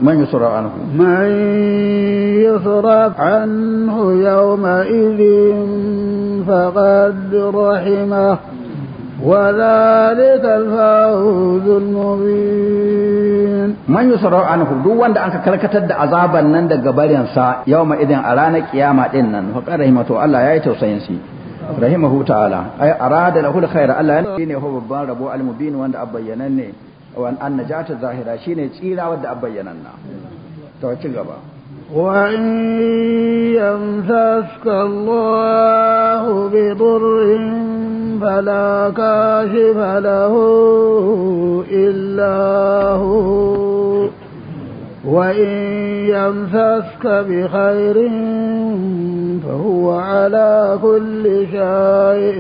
man yusra anhu yawma idhin faqad rahimah wa dhalika al-fawz al-mubin. Man yusra anhu, duk wanda aka karkatar da azaban nan daga barin sa yawma idhin a ranar kiyama din nan faqad rahimah, to Allah yayi tausayin shi rahimahu ta'ala, ay arada lahu al-khair. Allah ne ho babban rabo al-mubin wanda abbayyanan ne, wa an najatu zahira shine tsira wanda abbayyanan na. To ci gaba. wa in yamsaska Allahu bi dhurrin fala kashifa lahu illa hu wa in yamsaska bi khairin فهو على كل شيء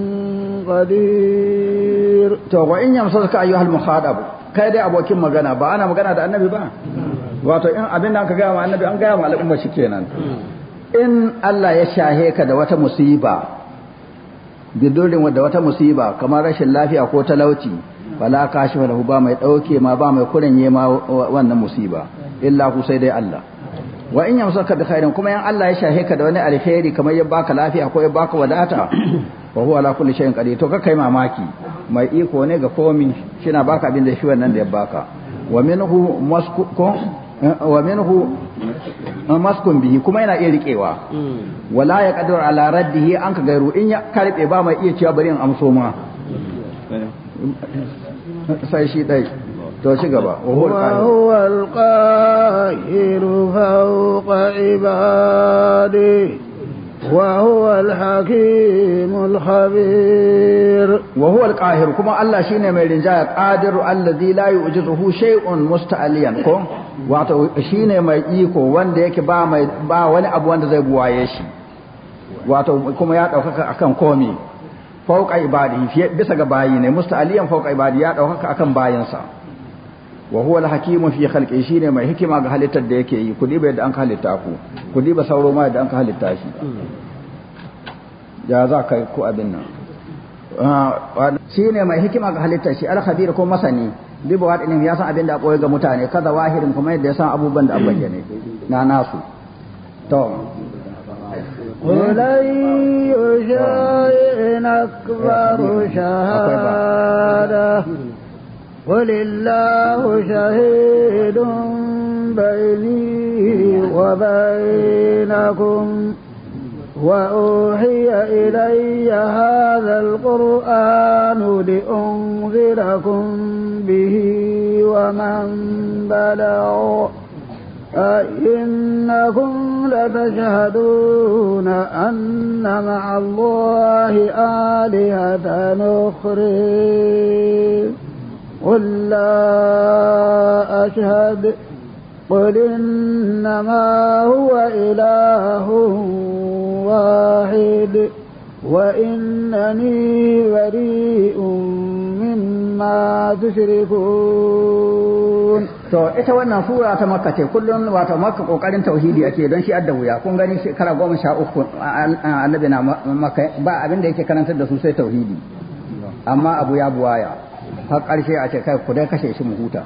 قدير. to wa in yamsaka ayyuhal mukhadab, kai dai abokin magana, ba ana magana da annabi ba, wato in abin da aka gaya wa annabi an gaya wa al'umma shi kenan. In Allah ya shahe ka da wata musiba, bidurin da wata musiba kamar rashin lafiya ko talauci, wala kashifa lahu, ba mai dauke ma ba mai kuranye ma wannan musiba illa ku, sai dai Allah. wa in yamsaka bi khairin, kuma yan Allah ya shahe ka da wani alheri kamar ya baka lafiya ko ya baka wadata, wa huwa ala kulli shay'in qadir, to kai mamaki, mai iko ne ga komi, shina baka abin da shi wannan da ya baka. wa minhu maskun bihi, kuma yana iya riƙewa. wala ya qadiru ala raddihi, an ka gairu, in ya karbe ba mai iya cewa bari in amso ma, sai shi dai. to ci gaba. huwa al-qahiru fawqa ibadihi wa huwa al-hakim al-khabir. wa huwa al-qahir, kuma Allah shine mai rinjaya, qadiru alladhi la yu'jizuhu shay'un musta'aliyan, ko wato shine mai iko wanda yake ba wani abu wanda zai buwaye shi, wato kuma ya daukaka akan komi. fawqa ibadihi, bisa ga bayi ne, musta'aliyan fawqa ibadihi, ya daukaka akan bayinsa. wa huwa al-hakim fi khalqihi, shine mai hikima ga halittar da yake yi. Ku diba yadda an ka halitta ku diba sauro ma yadda an ka halitta shi, ya za kai ku abin nan. shine mai hikima ga halittar shi, al-khabir ko masani, diba wadin ya san abin da koyi ga mutane, kaza wahirin kuma yadda ya san abubuwan da an bayyane na nasu. to ولي شيء أكبر شهادة قل الله شهيد بيني وبينكم وأوحي إلي هذا القرآن لأنذركم به ومن بلغ أئنكم لتشهدون أن مع الله آلهة أخرى قل لا أشهد قل إنما هو إله واحد وإنني بريء مما تشركون. to ita wannan sura ta Makka ce, kullun wato Makka kokarin tauhidi ake, don shi adda wuya. kun gani shekara 13 annabi na Makka, ba abin da yake karantar da su sai tauhidi, amma abu ya buwaya har karshe a ce kai ku dai kashe shi mu huta.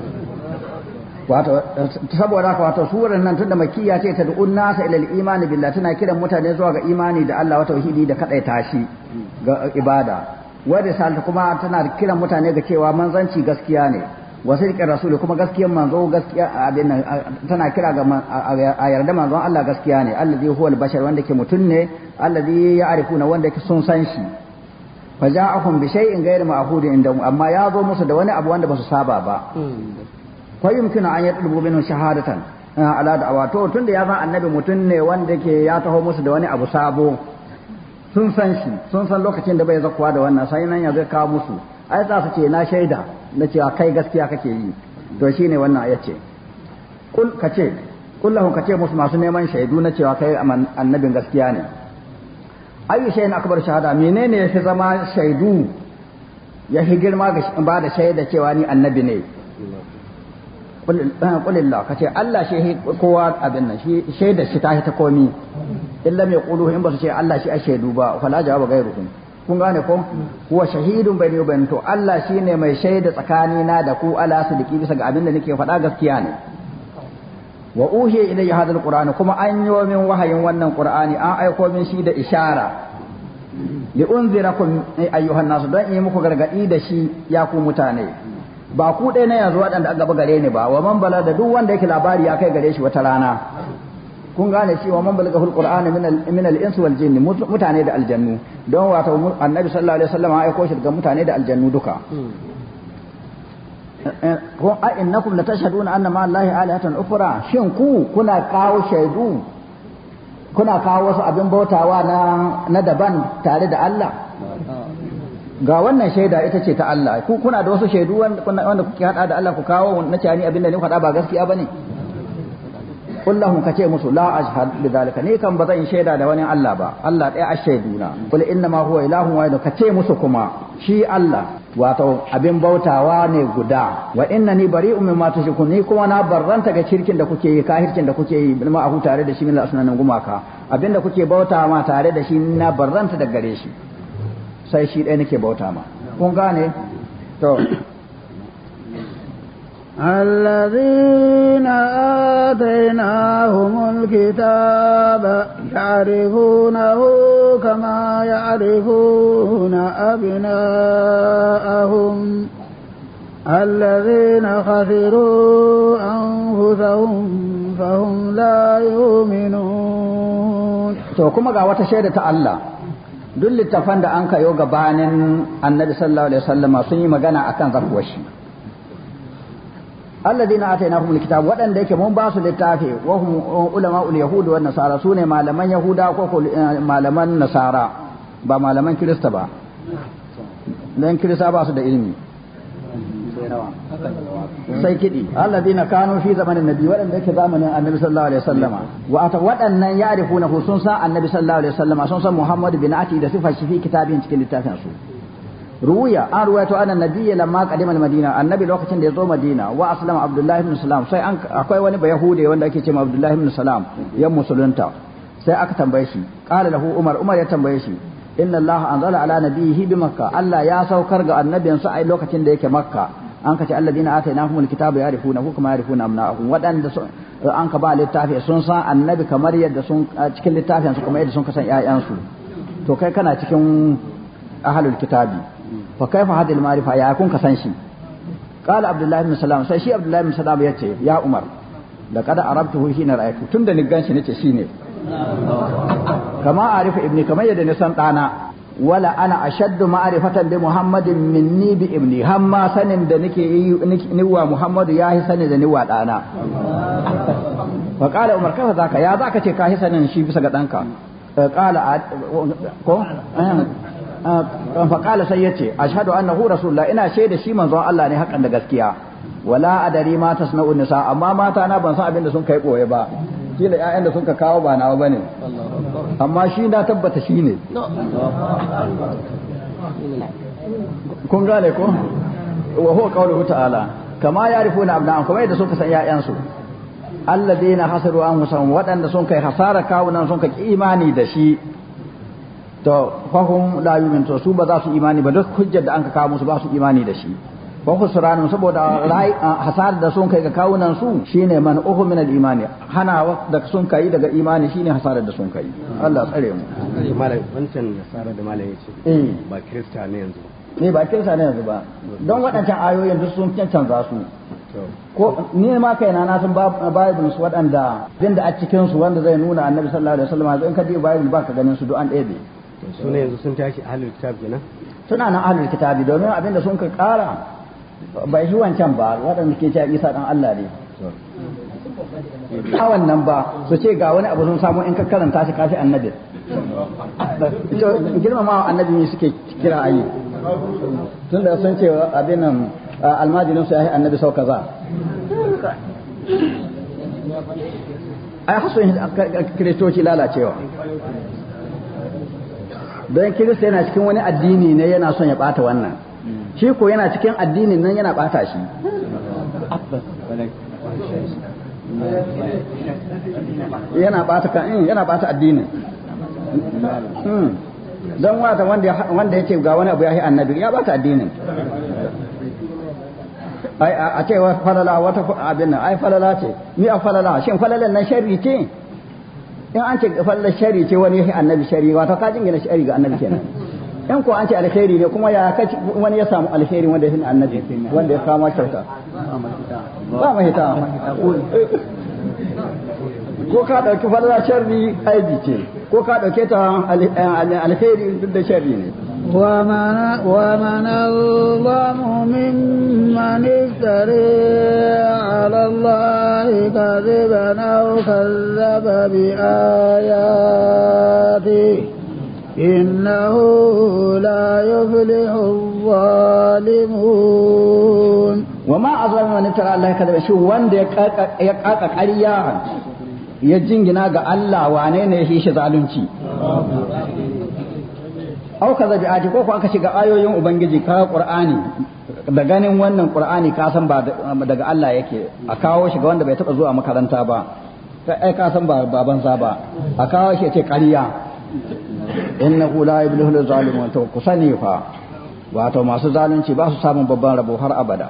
wato saboda haka wato surar nan tunda makkiya ce ta du'un nasa ila al-imani billahi, tana kiran mutane zuwa ga imani da Allah wa tauhidi da kadaita shi ga ibada. wa risalata kuma tana kiran mutane ga cewa manzanci gaskiya ne, wa sirqir rasul kuma gaskiyar manzo gaskiya abin nan, tana kira ga a yarda manzon Allah gaskiya ne, allazi huwa al-bashar, wanda ke mutun ne, allazi ya'rifuna, wanda ke sun san shi. fa ja'ahum bi shay'in ghayri ma'hudin indahum, amma ya zo musu da wani abu wanda ba su saba ba. fa yumkinu an yatlubu minhu shahadatan ala da'awa, to tunda ya san annabi mutun ne wanda ke ya taho musu da wani abu sabo, sun san shi, sun san lokacin da bai zakuwa da wannan, sai nan ya zai kawo musu, ai za su ce na shaida na cewa kai gaskiya kake yi. to shine wannan ayat ce, kul kace kullahu kace musu masu neman shaidu na cewa kai annabin gaskiya ne. ayu shay'in akbar shahada, menene yafi zama shaidu yafi girma ga ba da shaida cewa ni annabi ne. kulillah kace Allah shi kowa abin nan, shi shaida shi ta ta komi, illa mai qulu in ba su ce Allah shi a shaidu ba, fala jawaba gairukum. kun gane ko huwa shahidun bayni wa bainakum, to Allah shine mai shaida tsakani na da ku, ala sidiki, bisa ga abin da nake faɗa gaskiya ne. wa uhiya ilayya hadha alquran kuma an yi min wahayin wannan qur'ani an aiko min shi da ishara li unzirakum ayyuhan nas dan yi muku gargadi da shi ya ku mutane ba ku dai na yanzu wadanda aka gaba gare ni ba wa man bala da duk wanda yake labari ya kai gare shi wata rana kun gane cewa man balaga alqur'ana min al-ins wal jinn mutane da aljannu don wato annabi sallallahu alaihi wasallam ya aiko shi daga mutane da aljannu duka ko a innakum latashhaduna anna ma allahi alihatan ukhra shin ku kuna kawo shaidu kuna kawo wasu abin bautawa na daban tare da Allah ga wannan shaida ita ce ta Allah ku kuna da wasu shaidu wanda kuke hada da Allah ku kawo na cani abin da ni faɗa ba gaskiya bane kullahum kace musu la ashhad bidalika ni kan bazan shaida da wani Allah ba Allah ɗaya ashaiduna kul inna ma huwa ilahun wahid kace musu kuma shi Allah wato abin bautawa ne guda wa innani bari'un mimma tushrikun ni kuma na barranta ga shirkin da kuke yi kahircin da kuke yi ma ahu tare da shi min asnanan gumaka abinda kuke bauta ma tare da shi na barranta da gare shi sai shi ɗaya nake bauta ma kun gane to الذين آتيناهم الكتاب يعرفونه كما يعرفون أبناءهم الذين خسروا أنفسهم فهم لا يؤمنون to kuma ga wata shaida ta Allah duk littafan da an kayo gabanin Annabi sallallahu alaihi wasallama sun yi magana akan zakuwar shi alladina atainahumul kitab wadanda yake mun ba su littafi wa hum ulama'ul yahud wa nasara sune malaman yahuda ko malaman nasara ba malaman kirista ba dan kirista ba su da ilimi sai kidi alladina kanu fi zamanin nabi wadanda yake zamanin annabi sallallahu alaihi wasallama wa wadannan ya'rifuna sun san annabi sallallahu alaihi wasallama sun san muhammad bin ati da sifar shi fi kitabin cikin littafin su ruya an ruwaito anna nabiyya lamma qadima al-madina annabi lokacin da ya zo madina wa aslama abdullahi ibn salam sai akwai wani bayahude wanda ake cewa abdullahi ibn salam ya musulunta sai aka tambaye shi qala lahu umar ya tambaye shi inna allaha anzala ala nabiyhi bi makka allah ya saukar ga annabinsa a lokacin da yake makka an kace alladina atainahumul kitaba ya'rifunahu kama ya'rifuna abna'ahum wadanda an ka ba littafi sun san annabi kamar yadda sun cikin littafin su kamar yadda sun kasan ƴaƴansu to kai kana cikin ahlul kitabi fa kaifa hadhihi al-ma'rifa ya kun kasan shi qala abdullahi ibn salam sai shi abdullahi ibn salam yace ya umar da kada arabtuhu hina ra'aytu tunda ni ganshi nace shine kama arifa ibni kamar yadda ni san dana wala ana ashaddu ma'rifatan bi muhammadin minni bi ibni hamma sanin da nake yi ni wa muhammadu yahi sanin da ni wa dana fa qala umar kafa zaka ya zaka ce ka sanin shi bisa ga danka qala ko faƙala sai ya ce ashhadu annahu rasulullah ina shaida shi manzon Allah ne hakan da gaskiya wala adari ma tasna'un nisa amma mata na ban san abin da sun kai koye ba kila ƴaƴan da sun ka kawo ba nawa bane amma shi na tabbata shi ne kun gane ko wa huwa qawluhu ta'ala kama yarifuna abna'an kuma yadda suka san ƴaƴan su alladheena hasaru anfusahum waɗanda sun kai hasara kawunan sun ka imani da shi to fahum la yu'min to su ba za su imani ba duk hujjar da an ka kawo musu ba su imani da shi fa khusranun saboda hasar da sun kai ga kawunan su shine man uhu min al-imani hana da sun kai daga imani shine hasarar da sun kai Allah tsare mu malam wancan hasarar da malam yace ba kirista ne yanzu ba kirista ne yanzu ba don waɗancan ayoyin duk sun canza su ko ni ma kaina na san bible su waɗanda binda a cikin su wanda zai nuna annabi sallallahu alaihi wasallam in ka bi bible ba ka ganin su duk an ɗebe su ne yanzu sun tashi ahlul kitab kenan suna nan ahlul kitabi domin abinda sun ka ƙara bai shi wancan ba waɗanda ke cewa Isa dan Allah ne a wannan ba su ce ga wani abu sun samu in ka karanta shi kafi annabi girmama annabi ne suke kira ayi tunda sun ce abin nan almajirin su ya yi annabi sau kaza ai hasu kiristoci lalacewa don kirista yana cikin wani addini ne yana son ya bata wannan shi ko yana cikin addinin nan yana bata shi yana bata addinin don wata wanda ya ce ga wani abu ya yi annabi ya bata addinin ai a ce wa falala wata abin nan ai falala ce ni a falala shin falalan nan sharri ce in an ce falala sharri ce wani annabi sharri wato ka jingina sharri ga annabi kenan in ko an ce alkhairi ne kuma ya kaci wani ya samu alkhairi wanda ya fi annabi wanda ya kama kyauta ba mahita ko ka dauki falala sharri aibi ce ko ka dauke ta alkhairi duk da sharri ne ومن الله ممن افترى على الله كذبا أو كذب بآياته إنه لا يفلح الظالمون وما أظلم من افترى على الله كذبا شو وند يقاق قريا يجنجنا ga Allah wane ne shi zalunci au kaza bi aji ko aka shiga ayoyin ubangiji ka qur'ani da ganin wannan qur'ani ka san ba daga Allah yake a kawo shi ga wanda bai taba zuwa makaranta ba kai ka san ba babansa ba a kawo shi ce ƙarya innahu la yublihul zalimun to ku sani fa wato masu zalunci ba su samun babban rabo har abada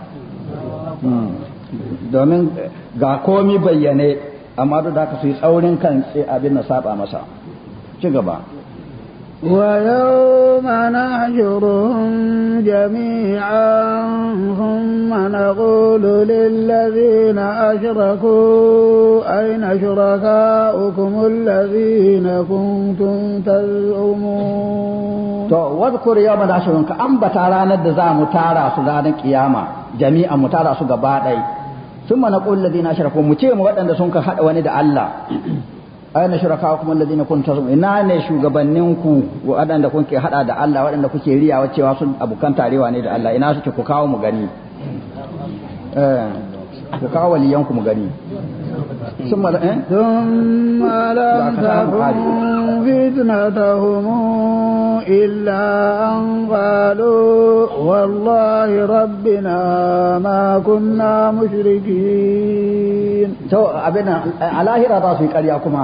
domin ga komi bayyane amma duk da ka su yi tsaurin kan abin na saba masa ci gaba ويوم نحشرهم جميعا ثم نقول للذين أشركوا أين شركاؤكم الذين كنتم تزعمون واذكر يوم نحشرهم كأنبت رانا الدزام تارا سلان قيامة جميعا متارا سقبادي ثم نقول للذين أشركوا متيم وأن سنك حد وند الله aina shurakaukum alladhina kuntum ina ne shugabanninku waɗanda kuke hada da Allah waɗanda kuke riyawa cewa sun abukan tarewa ne da Allah ina suke ku kawo mu gani ku kawo waliyanku mu gani ثم لم تكن فتنتهم إلا أن قالوا والله ربنا ما كنا مشركين تو أبنا على هي رضا في قرية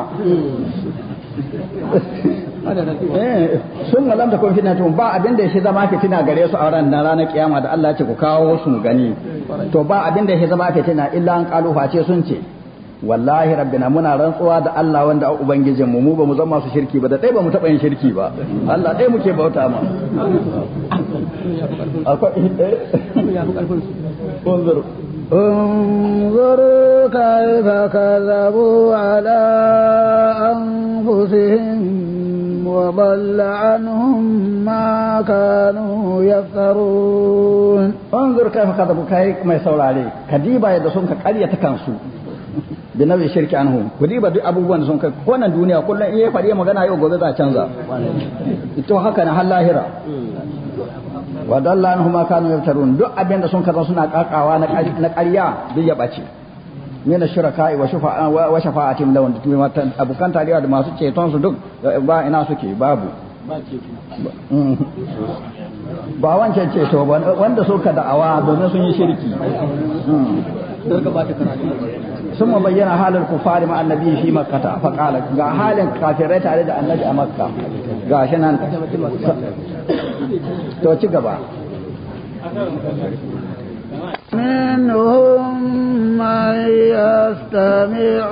sun lam ta kun fitnatun ba abin da yake zama fitina gare su a ranar kiyama da Allah ya ce ku kawo su mu gani to ba abin da yake zama fitina illa an kalu face sun ce wallahi rabbina muna rantsuwa da Allah wanda ubangijin mu ba mu zama su shirki ba da dai ba mu taba yin shirki ba Allah dai muke bauta ma انظر كيف كذبوا على أنفسهم وضل عنهم ما كانوا يفترون انظر كيف كذبوا كيف ما يسول عليك كديبا يدسون كقرية تكنسو بنوي شرك عنهم كديبا دي أبوبان سون كوانا دنيا كلنا إيه فريا مغانا يو غوبتا چنزا ito haka na har lahira wa dalla anhum ma kanu yaftarun duk abin da sun kaza suna kakawa na ƙarya duk ya bace min shuraka'i wa shafa'atin lawan da tumi matan abukan tariya da masu ceton su duk ba ina suke babu ba wancan ceto ba wanda suka da'awa domin sun yi shirki ثم بين حال الكفار مع النبي في مكة فقال ga halin kafirai tare da annabi a makka gashi nan to ci gaba منهم من يستمع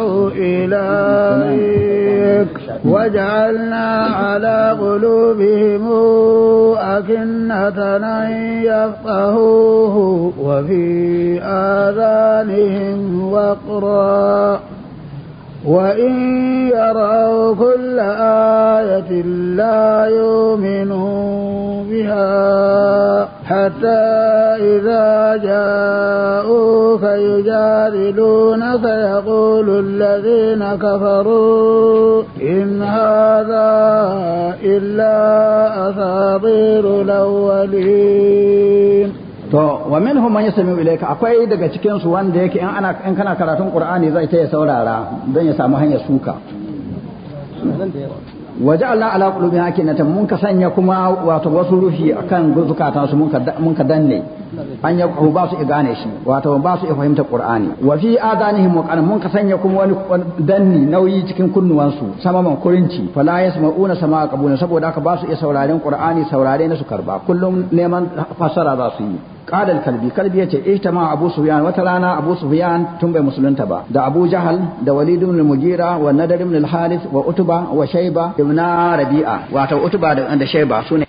إليك وجعلنا على قلوبهم أكنة أن يفقهوه وفي آذانهم وقرا وإن يروا كل آية لا يؤمنوا بها حتى إذا جاءوك يجادلونك يقول الذين كفروا إن هذا إلا أساطير الأولين to wa minhum man yasmi'u ilayka akwai daga cikin su wanda yake in kana karatun qur'ani zai ta saurara don ya samu hanyar suka waja'alna ala qulubihim akinatan mun ka sanya kuma wato wasu rufi akan zukatan su mun ka danne an ya ba su gane shi wato ba su fahimta qur'ani wa fi adanihim waqan mun ka sanya kuma wani danni nauyi cikin kunnuwan su samaman kurinci fala yasma'una sama'a qabuna saboda haka ba su iya sauraren qur'ani saurare na su karba kullum neman fasara za su yi qala al-kalbi kalbi yace ijtama abu sufyan wata rana abu sufyan tun bai musulunta ba da abu jahal da walid ibn al-mugira wa nadar ibn al-harith wa utba wa shayba ibn rabi'a wato utba da shayba sune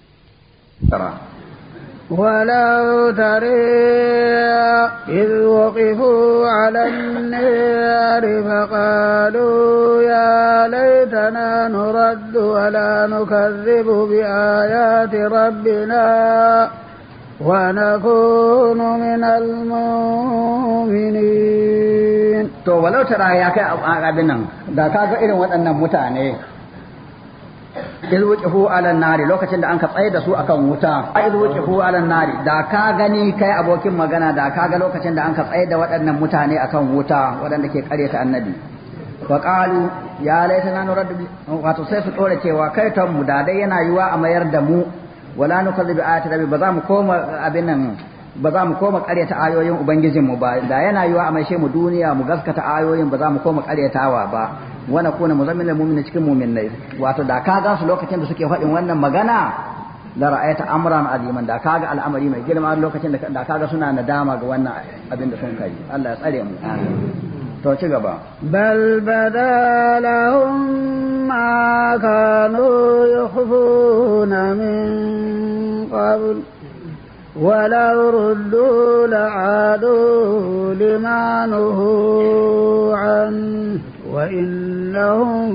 ولو ترى إذ وقفوا على النار فقالوا يا ليتنا نرد ولا نكذب بآيات ربنا ونكون من المؤمنين. to walau tara ya kai abin nan da kaga irin waɗannan mutane izwuqifu ala nari lokacin da anka tsaye da su akan wuta izwuqifu ala nari da ka gani kai abokin magana da ka ga lokacin da anka tsaye da waɗannan mutane akan wuta waɗanda ke ƙaryata annabi wa qalu ya laitana nurad wato sai su dore cewa kai tan mu da dai yana yiwa a mayar da mu wala nukazzibu ayati rabbi ba za mu koma abin nan ba za mu koma ƙaryata ayoyin ubangijin mu ba da yana yiwa a maishe mu duniya mu gaskata ayoyin ba za mu koma ƙaryatawa ba wana kuna muzammilul mu'minin cikin mu'minai wato da ka ga su lokacin da suke faɗin wannan magana la ra'ayta amran aziman da kaga al'amari mai girma lokacin da kaga suna nadama ga wannan abin da sun kai Allah ya tsare mu to ci gaba bal badalahum ma kanu yukhfuna min qabl ولو ردوا لعادوا لما نهوا عنه وإنهم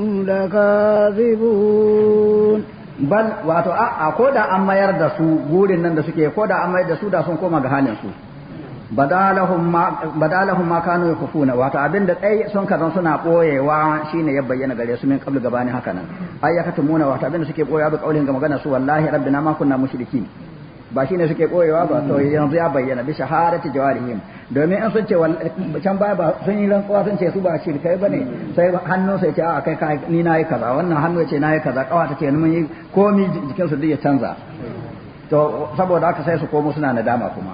لكاذبون bal wato a ko da an mayar da su gurin nan da suke ko da an mayar da su da sun koma ga halin su badalahum ma kanu yakufuna wato abinda dai sun kazan suna boyewa shine ya bayyana gare su min qablu gabani haka nan ayyakatumuna wato abinda suke boyewa bi kaulin ga magana su wallahi rabbina ma kunna mushrikin ba shine suke koyewa ba to yanzu ya bayyana bi shahadati jawarihim domin an sun ce can baya ba sun yi rantsuwa sun ce su ba shirkai bane sai hannun sai ce a kai ni nayi kaza wannan hannu ce nayi kaza kawa ta ce mun yi komi jikin su duk ya canza to saboda haka sai su komo suna nadama kuma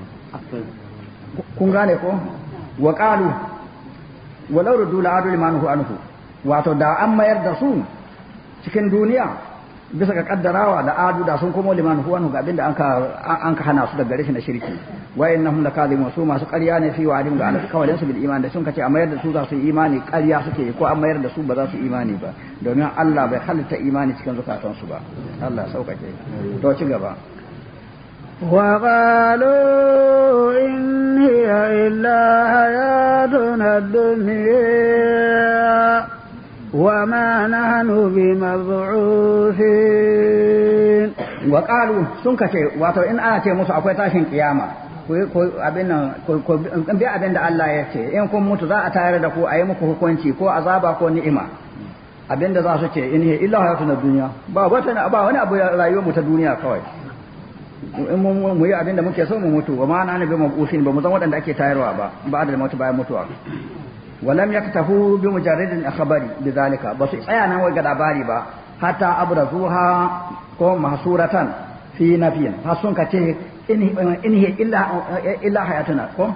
kun gane ko wa qalu walau rudu la adu liman hu anhu wato da an mayar da su cikin duniya bisa ga kaddarawa da adu da sun komo liman huwa ga abinda an ka hana su daga rashin shirki wa innahum lakazibun su masu ƙarya ne fi wa'adin ga alƙawarin su bil iman da sun kace a mayar da su za su yi imani ƙarya suke ko an mayar da su ba za su yi imani ba domin Allah bai halitta imani cikin zukatan su ba Allah sauƙaƙe to ci gaba وقالوا إن هي إلا حياتنا الدنيا وما نحن بمبعوثين وقالوا سنكشي واتو إن أنا ce musu akwai tashin kiyama ko abin nan ko bi abin da Allah ya ce in kun mutu za a tayar da ku a yi muku hukunci ko azaba ko ni'ima abin da za su ce in hiya illa hayatuna dunya ba wani abu rayuwar mu ta duniya kawai in mu yi abin da muke so mu mutu wa ma na nabi mabusin ba mu zan waɗanda ake tayarwa ba da mutu bayan mutuwa ولم يكتفوا بمجرد الخبر بذلك بس tsaya nan wai ga labari ba hatta abrazuha ko mahsuratan fi nafiyin har sun kace in hiya illa hayatuna ko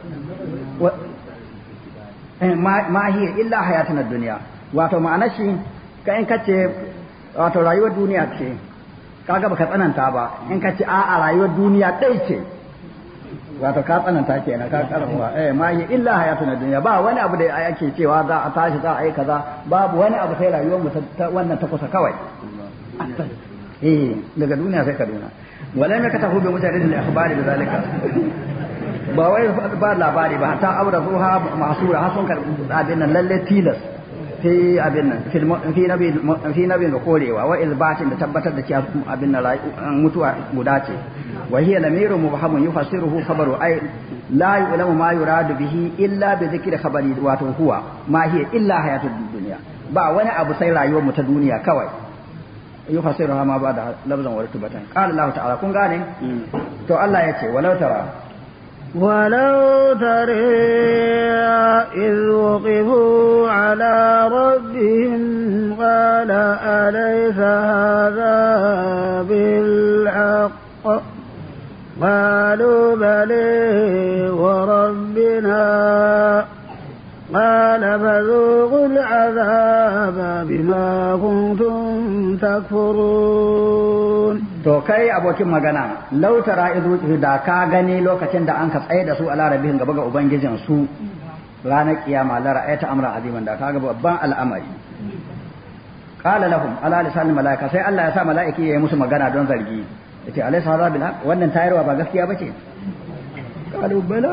ma hiya illa hayatuna dunya wato ma'anar shi ka in kace wato rayuwar duniya ce kaga baka tsananta ba in kace a rayuwar duniya dai ce wato ka tsananta kenan ka karawa ma hi illa hayatuna dunya ba wani abu da ake cewa za a tashi za a yi kaza babu wani abu sai rayuwar mu ta wannan ta kusa kawai daga duniya sai kaduna wala ma katahu bi mujarrid al akhbari bi zalika ba wai ba labari ba ta aura zuha masura hasun kar abin nan lalle tilas fi abin nan fi nabi da korewa wa izbatin da tabbatar da cewa abin nan mutuwa guda ce wa hiya lamiru mubhamun yufassiruhu khabaru ay la yu'lamu ma yuradu bihi illa bi dhikri khabari wato huwa ma hiya illa hayatud dunya ba wani abu sai rayuwar mu ta duniya kawai yufassiruha ma ba da lafzan wa rutubatan qala Allah ta'ala kun gane to Allah yace walau tara ولو ترى إذ وقفوا على ربهم قال أليس هذا بالحق قالوا بلى وربنا قال فذوقوا العذاب بما كنتم تكفرون to kai abokin magana lautara idu da ka gani lokacin da an ka tsaye da su ala rabbihim gaba ga ubangijin su ranar kiyama la ra'ayta amran aziman da kaga babban al'amari qala lahum ala lisan malaika sai Allah ya sa malaiki yayi musu magana don zargi yace alaysa hadha bil haqq wannan tayarwa ba gaskiya bace qalu bala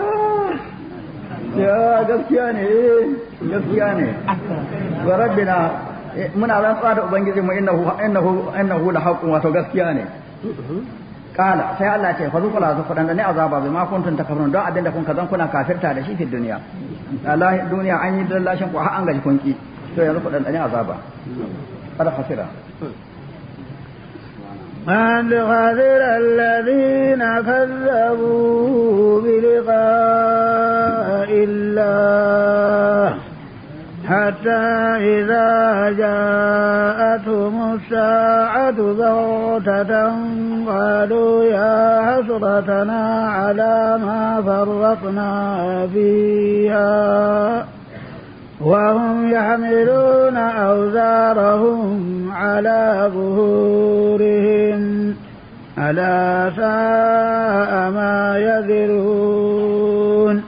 ya gaskiya ne wa rabbina muna rantsuwa da ubangiji mu innahu la haqqun wato gaskiya ne kala sai Allah ce fa zuqula zu fadan ne azaba bai ma kuntun takabbarun don abinda kun kazan kuna kafirta da shi fi duniya Allah duniya an yi dallashin ku har an gaji kunki to yanzu fadan ne azaba kada khasira من خسر الذين كذبوا بلقاء الله حتى إذا جاءتهم الساعة بغتة قالوا يا حسرتنا على ما فرطنا فيها وهم يحملون أوزارهم على ظهورهم ألا ساء ما يذرون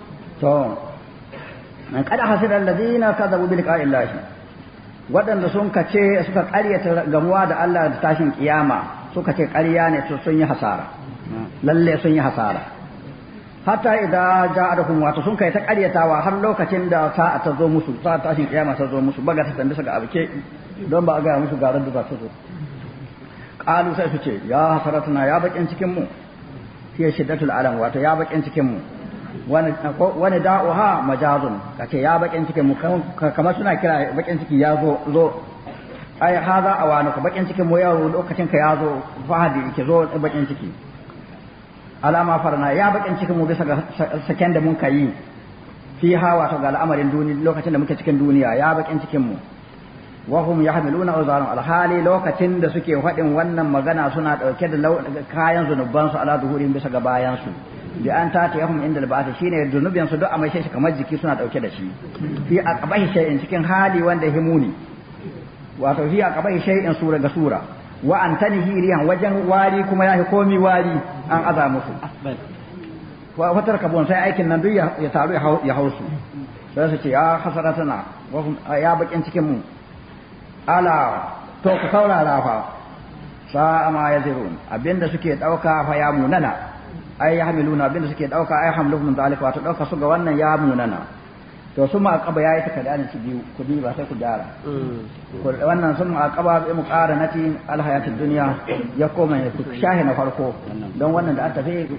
من قد حسر الذين كذبوا بلقاء الله waɗanda sun kace suka ƙaryata gamuwa da Allah da tashin kiyama suka ce ƙarya ne sun yi hasara lalle sun yi hasara hatta idan ja'akum wato sun kai ta ƙaryatawa har lokacin da sa'a ta zo musu sa'a tashin kiyama ta zo musu baga ta tambi ga abike don ba a ga musu garan da za ta zo qalu sai su ce ya hasaratuna ya bakin cikin mu fi shiddatul alam wato ya bakin cikin mu wani da'uha majazun kace ya bakin cikin mu kamar suna kira bakin ciki ya zo ai haza awanu ka bakin cikin mu yau lokacin ka ya zo fahadi ke zo bakin ciki alama farna ya bakin cikin mu bisa ga saken da mun kai fi hawa to ga al'amarin duniya lokacin da muke cikin duniya ya bakin cikin mu wa hum yahmiluna awzaran alhali lokacin da suke faɗin wannan magana suna dauke da kayan zunuban su ala zuhurin bisa ga bayan su bi an ta ta yahum inda alba'ata shine zunubin su duk amai shi kamar jiki suna dauke da shi fi aqbahi shay'in cikin hali wanda himuni wato fi aqbahi shay'in sura ga sura wa an tanhi riyan wajen wari kuma yahi komi wari an aza musu wa fatar kabon sai aikin nan duk ya taru ya hausu sai su ce ya hasaratana ya bakin cikin mu ala to ku saurara fa sa ma yazirun abinda suke dauka fa ya munana ai ya hamiluna abinda suke dauka ai hamluhum zalika wato dauka su ga wannan ya munana to sun ma akaba yayi ta kada ci biyu ku bi ba sai ku gyara wannan sun ma akaba bi muqaranati alhayatid dunya ya koma ya shahi na farko don wannan da aka tafi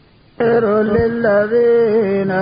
للذين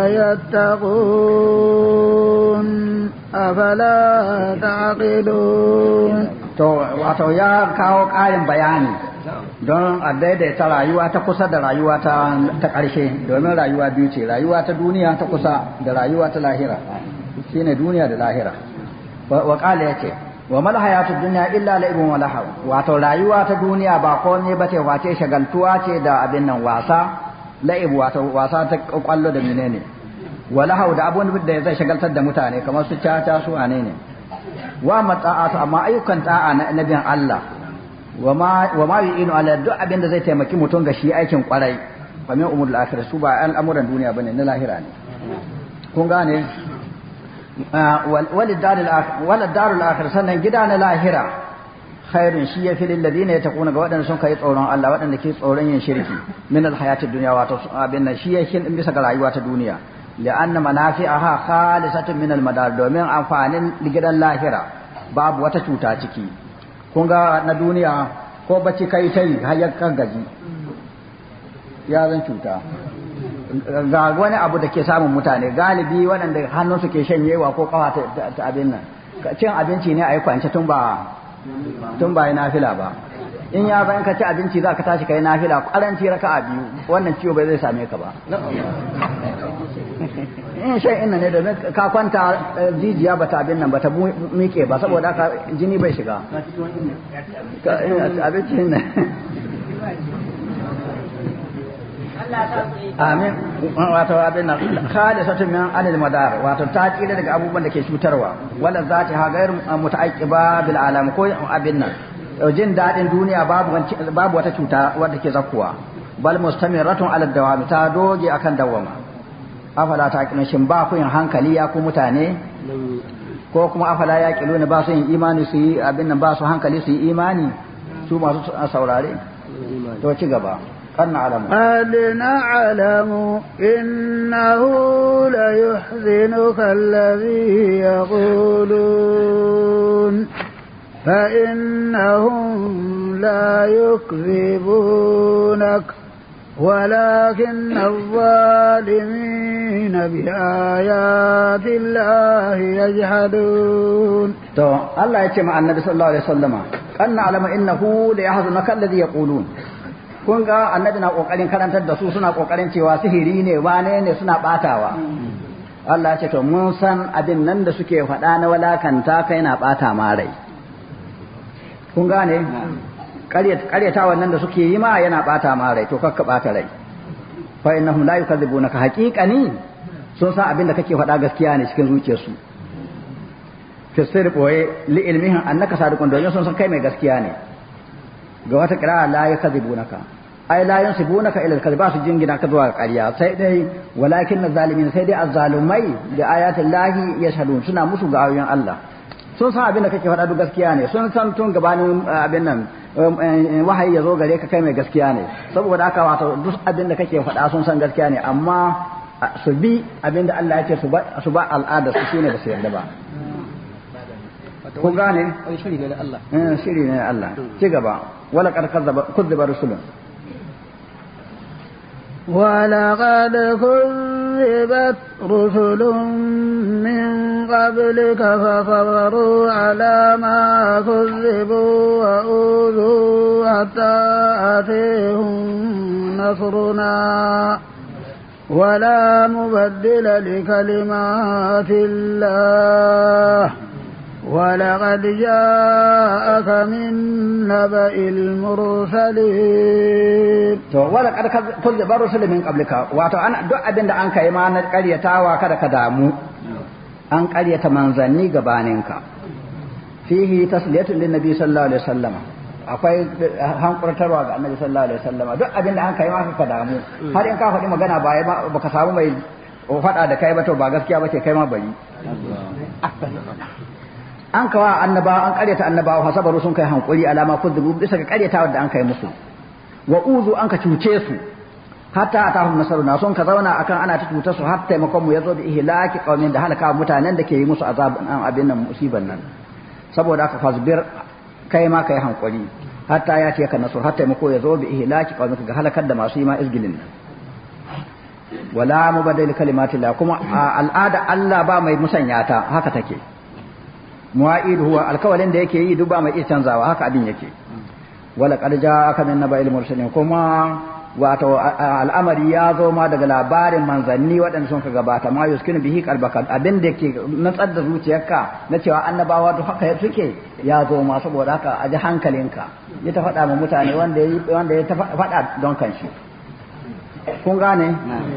يتقون أفلا تعقلون to wato ya kawo ƙarin bayani don a daidaita rayuwa ta kusa da rayuwa ta ƙarshe domin rayuwa biyu ce rayuwa ta duniya ta kusa da rayuwa ta lahira shine duniya da lahira wa qala yace wa mal hayatud dunya illa la'ibun wa lahaw wato rayuwa ta duniya ba komai bace wace shagaltuwa ce da abin nan wasa la'ib wato wasa ta kwallo da menene wa lahaw da abun da zai shagaltar da mutane kamar su caca su ane ne wa mata'atu amma ayyukan ta'a na nabiyan Allah wa ma yu'inu ala duk abin da zai taimaki mutum ga shi aikin kwarai fa min umurul akhirah su ba al'amuran duniya bane na lahira ne kun gane walid darul akhirah sannan gida na lahira khairun shi yafi lil ladina yataquna ga wadanda sun kai tsoron Allah wadanda ke tsoron yin shirki min al hayatid dunya wato abin nan shi yake bisa ga rayuwa ta duniya li'anna manafi'aha khalisatun min al madar domin amfanin gidan lahira babu wata cuta ciki kun ga na duniya ko bacci kai tai har ya kan gaji ya zan cuta ga wani abu da ke samun mutane galibi waɗanda hannunsu ke shanyewa ko kawa ta abin nan cin abinci ne a yi kwance tun ba yi nafila ba in ya bayan ka ci abinci za ka tashi ka yi nafila ƙaranci raka'a biyu wannan ciwo bai zai same ka ba in shan ina ne domin ka kwanta jijiya ba ta abin nan ba ta miƙe ba saboda ka jini bai shiga abincin nan amin wato abin nan khalisatu min anil madar wato ta tsira daga abubuwan da ke cutarwa wala zati ha gairu muta'aqiba bil alam ko abin nan jin dadin duniya babu wata cuta wadda ke zakkuwa bal mustamiratun ala dawami ta doge akan dawama afala ta kin shin ba ku yin hankali ya ku mutane ko kuma afala ya kiluna ba su yin imani su yi abin nan ba su hankali su yi imani su masu saurare to ci gaba قد نعلم إنه ليحزنك الذي يقولون فإنهم لا يكذبونك ولكن الظالمين بآيات الله يجحدون الله يتمع النبي صلى الله عليه وسلم قد نعلم إنه ليحزنك الذي يقولون kun ga annabi na kokarin karantar da su suna kokarin cewa sihiri ne wane ne suna batawa Allah ya ce to mun san abin nan da suke faɗa na walakanta kai na bata ma rai kun gane ƙaryata wannan da suke yi ma yana bata ma rai to kakka bata rai fa innahum la yukadzibunaka haqiqani sun san abin da kake faɗa gaskiya ne cikin zuciyarsu fi sirri boye li ilmihim annaka sadiqun don sun san kai mai gaskiya ne ga wata kira la yukadzibunaka ai la yansibunaka ila al-kadhib su jingina ka zuwa ƙarya sai dai walakin zalimin sai dai azzalumai da ayatul lahi yashhadun suna musu ga ayoyin Allah sun san abin da kake faɗa duk gaskiya ne sun san tun gabanin abin nan wahayi ya zo gare ka kai mai gaskiya ne saboda haka wato duk abin da kake faɗa sun san gaskiya ne amma su bi abin da Allah ya ce su ba al'ada su shine ba su yarda ba kun gane shiri ne na Allah shiri ne na Allah ci gaba wala qad kuzziba rusulun ولقد كذبت رسل من قبلك فصبروا على ما كذبوا وأوذوا حتى أتيهم نصرنا ولا مبدل لكلمات الله ولقد جاءك من نبأ المرسلين to wala kad kuzziba rusul min qablika wato an duk abin da an kai ma na ƙaryatawa kada ka damu an ƙaryata manzanni gabaninka fihi tasliyatu lin nabi sallallahu alaihi wasallam akwai hankurtarwa ga annabi sallallahu alaihi wasallam duk abin da an kai ma ka damu har in ka faɗi magana baka samu mai faɗa da kai ba to ba gaskiya bace kai ma bari an kawa annabawa an ƙaryata annabawa fa sabaru sun kai hankuri alama kuzzubu bisa ga ƙaryatawa da an kai musu wa uzu an ka cuce su hatta atahum nasaruna sun ka zauna akan ana ta cuta su har taimakon mu yazo bi ihlaki qaumin da halaka mutanen da ke yi musu azabin abin nan musiban nan saboda aka fasbir kai ma kai hankuri hatta ya ce ka nasur har taimako yazo bi ihlaki qaumin ga halakar da masu yi ma izgilin nan wala mubaddil kalimatillah kuma al'ada Allah ba mai musanya ta haka take mu'aid huwa alkawalin da yake yi duk ba mai iya canzawa haka abin yake wala qad ja'aka min naba'il mursalin kuma wato al'amari ya zo ma daga labarin manzanni waɗanda sun ka gabata ma yuskinu bihi qalbaka abin da yake natsar da zuciyarka na cewa annabawa duk haka suke ya zo ma saboda haka a ji hankalinka ya ta faɗa ma mutane wanda ya ta faɗa don kanshi kun gane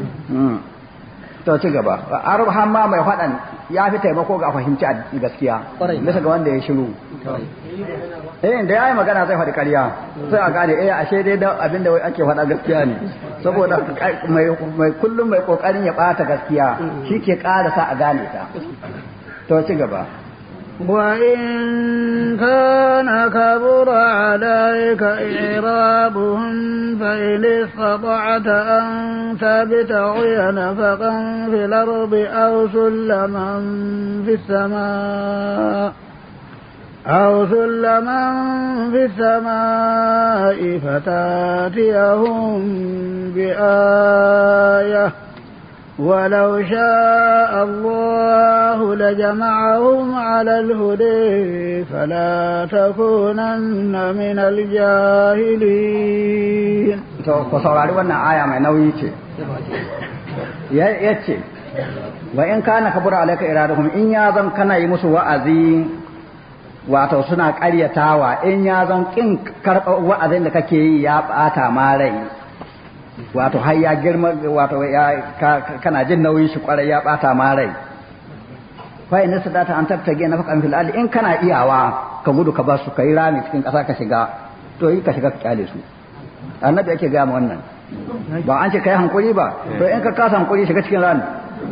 to ci gaba har ma mai faɗan ya fi taimako ga fahimci gaskiya bisa ga wanda ya shiru da yayi magana zai faɗi ƙarya sai a gane ashe dai da abinda wai ake faɗa gaskiya ne saboda mai kullum mai kokarin ya ɓata gaskiya shi ke ƙara sa a gane ta to ci gaba وإن كان كبر عليك إعرابهم فإن استطعت أن تبتغي نفقا في الأرض أو سلما في السماء فتاتيهم بآية ولو شاء الله لجمعهم على الهدى فلا تكونن من الجاهلين ku saurari wannan aya mai nauyi ce yace wa in kana kabura alayka iraduhum in ya zan kana yi musu wa'azi wato suna ƙaryatawa in ya zan kin karɓar wa'azin da kake yi ya ɓata ma rai wato har ya girma wato ya kana jin nauyin shi kwarai ya bata ma rai fa in sadata an tabtage na fakan fil in kana iyawa ka gudu ka basu kai rami cikin kasa ka shiga to yi ka shiga ka kyale su annabi yake ga mu wannan ba an ce kai hankuri ba to in ka kasa hankuri shiga cikin rami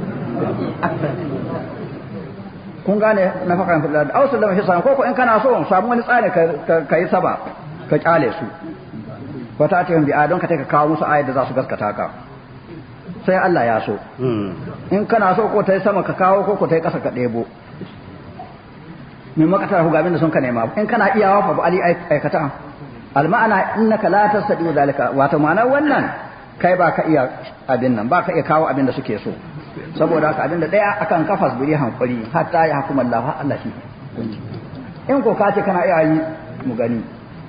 kun gane na fakan fil ardi ausul lam hisan ko in kana so samu wani tsari ka yi saba ka kyale su wata ta yin bi'a don ka take kawo musu ayat da za su gaskata ka sai Allah ya so in kana so ko ta yi sama ka kawo ko ta yi ƙasa ka ɗebo mai makata ku gabin da sun ka nema in kana iyawa fa ba ali aikata alma'ana innaka la tasdi zalika wato ma'ana wannan kai ba ka iya abin nan ba ka iya kawo abin da suke so saboda haka abin da daya akan kafas buri hankuri hatta ya hukuma Allah shi in ko ka ce kana iya yi mu gani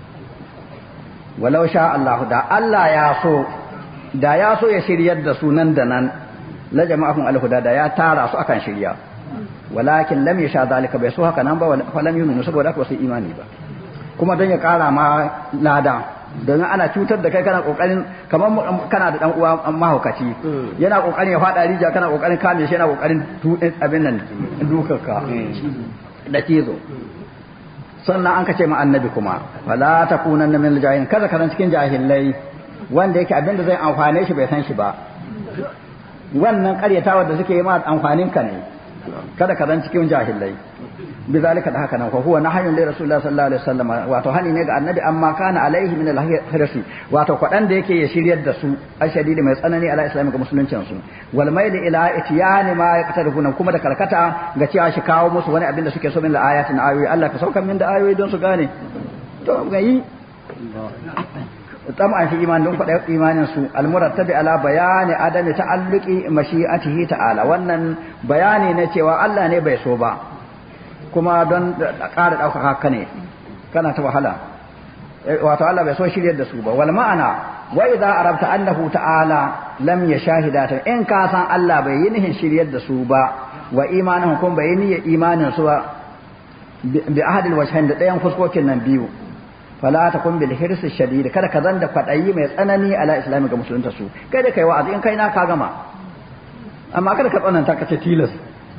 walau sha Allah da Allah ya so da ya so ya shiryar da su nan da nan la jama'ahum al-huda da ya tara su akan shirya walakin lam yasha zalika bai so haka nan ba fa lam yu'minu saboda haka su imani ba kuma don ya kara ma lada don ana cutar da kai kana kokarin kamar kana da dan uwa mahaukaci yana kokarin ya fada rija kana kokarin kame shi yana kokarin abin nan dukarka da cizo sannan an kace ma annabi kuma wala takunanna min al-jahilin kada ka cikin jahilai wanda yake abin da zai amfane shi bai san shi ba wannan karyatawa da suke yi ma amfanin ka ne kada ka cikin jahilai bizalika da haka nan ko huwa nahyun li rasulullah sallallahu alaihi wasallam wato hani ne ga annabi amma kana alaihi min al-hirsi wato kwadan da yake ya shiryar da su ashadidi mai tsanani ala islami ga musuluncin su wal mail ila itiyani ma yaqtarifuna kuma da karkata ga cewa shi kawo musu wani abin da suke so min ayatin ayoyi Allah ka saukar min da ayoyi don su gane to ga yi tam an fi iman don faɗa imanin su almurattabi ala bayani adami ta'alluqi mashi'atihi ta'ala wannan bayani ne cewa Allah ne bai so ba kuma don ƙara ɗaukaka haka ne kana ta wahala wato Allah bai so shiryar da su ba wal ma'ana wa idza arabta annahu ta'ala lam yashahidata in ka san Allah bai yi nihin shiryar da su ba wa imanuhum kun bai yi niyyar imanin su ba bi ahadil wajhain da ɗayan fuskokin nan biyu fala takun bil hirsi shadid kada ka zanda kwadayi mai tsanani ala islami ga musulunta su kai da kai wa'azi in kai na ka gama amma kada ka tsananta ka ce tilas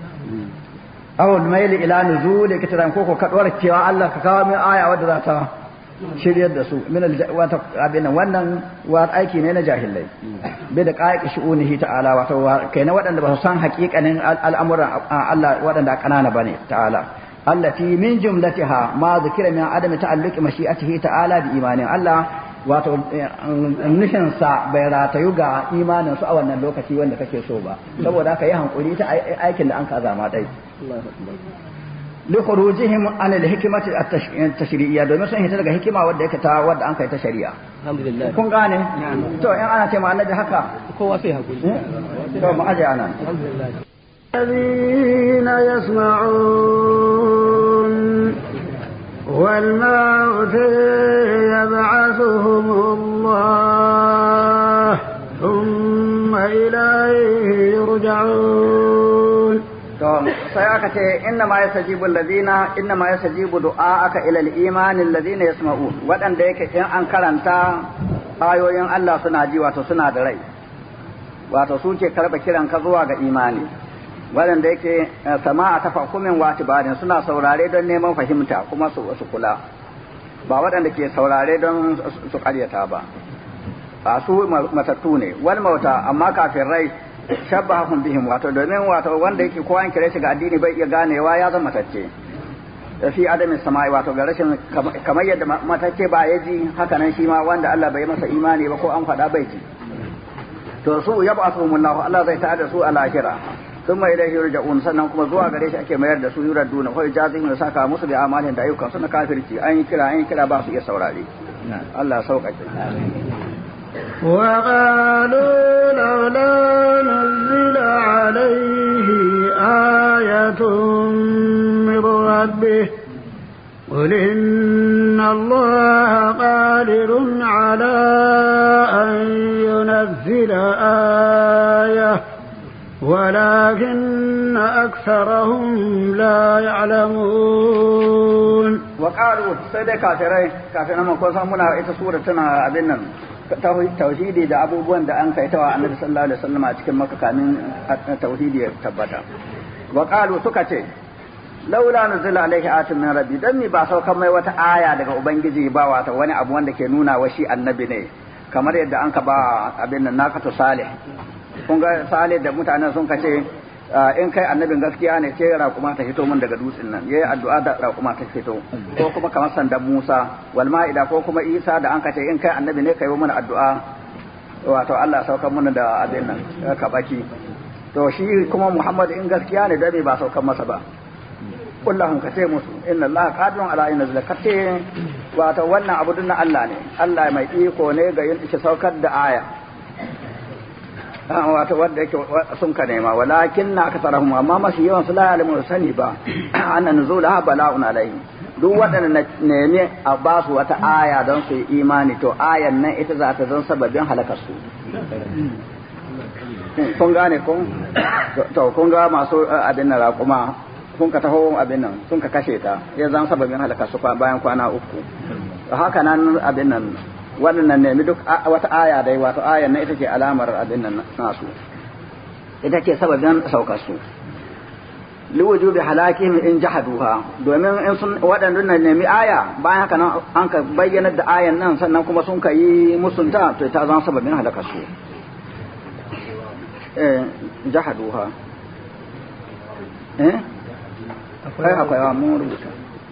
aw al-mail ila nuzul kitaran koko ka dora cewa Allah ka kawo min aya wadda za ta shiryar da su min wata abin wannan wa aiki ne na jahilai bai da qa'iq shu'unihi ta'ala wato kai na waɗanda ba su san haƙiƙanin al'amuran Allah waɗanda kanana bane ta'ala allati min jumlatiha ma zikira min adami ta'alluqi mashi'atihi ta'ala bi imanin Allah wato nufin sa bai ratayu ga imanin su a wannan lokaci wanda kake so ba saboda haka yi hankuri ta aikin da an ka zama dai li khurujihim an al hikmati at-tashri'iyya domin sun hita daga hikima wadda yake ta wadda an kai ta shari'a alhamdulillah kun gane to in ana ce ma annabi haka kowa sai hakuri to mu aje anan alhamdulillah الذين يسمعون والموت يبعثهم الله ثم إليه يرجعون sai aka ce inna ma yasajibu du'aaka ila al-iman alladhina yasma'un wadanda yake in an karanta ayoyin Allah suna ji wato suna da rai wato su ke karba kiran ka zuwa ga imani wadanda yake sama'a tafakkumin watibadin suna saurare don neman fahimta kuma su kula ba wadanda ke saurare don su karyata ba a su matattu ne wal mauta amma kafin rai shabbahum bihim wato domin wato wanda yake kowa kire shi ga addini bai iya ganewa ya zama matacce fi adamin sama'i wato ga rashin kamar yadda matacce ba ya ji haka nan shi ma wanda Allah bai masa imani ba ko an faɗa bai ji to su yab'athumullahu Allah zai ta'ada su a lahira thumma ilayhi yurja'un sannan kuma zuwa gare shi ake mayar da su yuraduna ko jazihim da saka musu bi amalin da ayyukan suna kafirci an yi kira ba su iya saurare Allah sauƙaƙe وقالوا لولا نزل عليه آية من ربه قل إن الله قادر على أن ينزل آية ولكن أكثرهم لا يعلمون wa qalu sai dai kafiran mun ko san muna ita sura tana abin nan tauhidi da abubuwan da an kai tawa annabi sallallahu alaihi wasallam a cikin makka kamin tauhidi ya tabbata wa qalu suka ce laula nuzila alaihi atun min rabbi dan mi ba saukan mai wata aya daga ubangiji ba wata wani abu wanda ke nuna wa shi annabi ne kamar yadda an ka ba abin nan nakatu salih kun ga salih da mutanen sun kace in kai annabin gaskiya ne ce raƙuma ta fito mun daga dutsen nan yayi addu'a da raƙuma ta fito ko kuma kamar sandan Musa wal ma'ida ko kuma Isa da an kace in kai annabi ne kai mana addu'a wato Allah ya saukar mana da abin nan ka baki to shi kuma Muhammad in gaskiya ne da bai ba saukar masa ba kullahum kace musu inna Allah qadirun ala an yunzila kace wato wannan abu dinna Allah ne Allah mai iko ne ga yin shi saukar da aya wato wanda yake sun ka nema walakin na akasarahum amma masu yawan su la ya'lamu sani ba anna nuzulaha bala'un alaihim duk waɗanda nemi a ba su wata aya don su yi imani to ayan nan ita za ta zan sababin halakar su kun gane kun to kun ga masu abin nan raƙuma sun ka taho abin nan sun ka kashe ta ya zan sababin halakar su bayan kwana uku haka nan abin nan wannan nemi duk wata aya dai wato ayan nan ita ce alamar abin nan nasu ita ce sababin saukar su liwujubi halakihim in jahaduha domin in sun waɗannan nemi aya bayan haka nan an ka bayyana da ayan nan sannan kuma sun kai musunta to ta zama sababin halakar su jahaduha akwai wa mun rubuta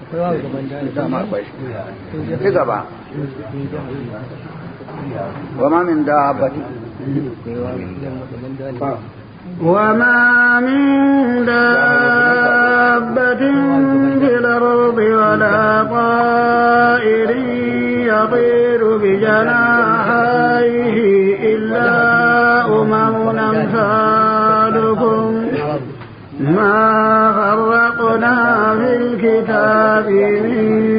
ci gaba وما من دابة في الأرض ولا طائر يطير بجناحيه إلا أمم أمثالكم ما فرقنا في الكتاب من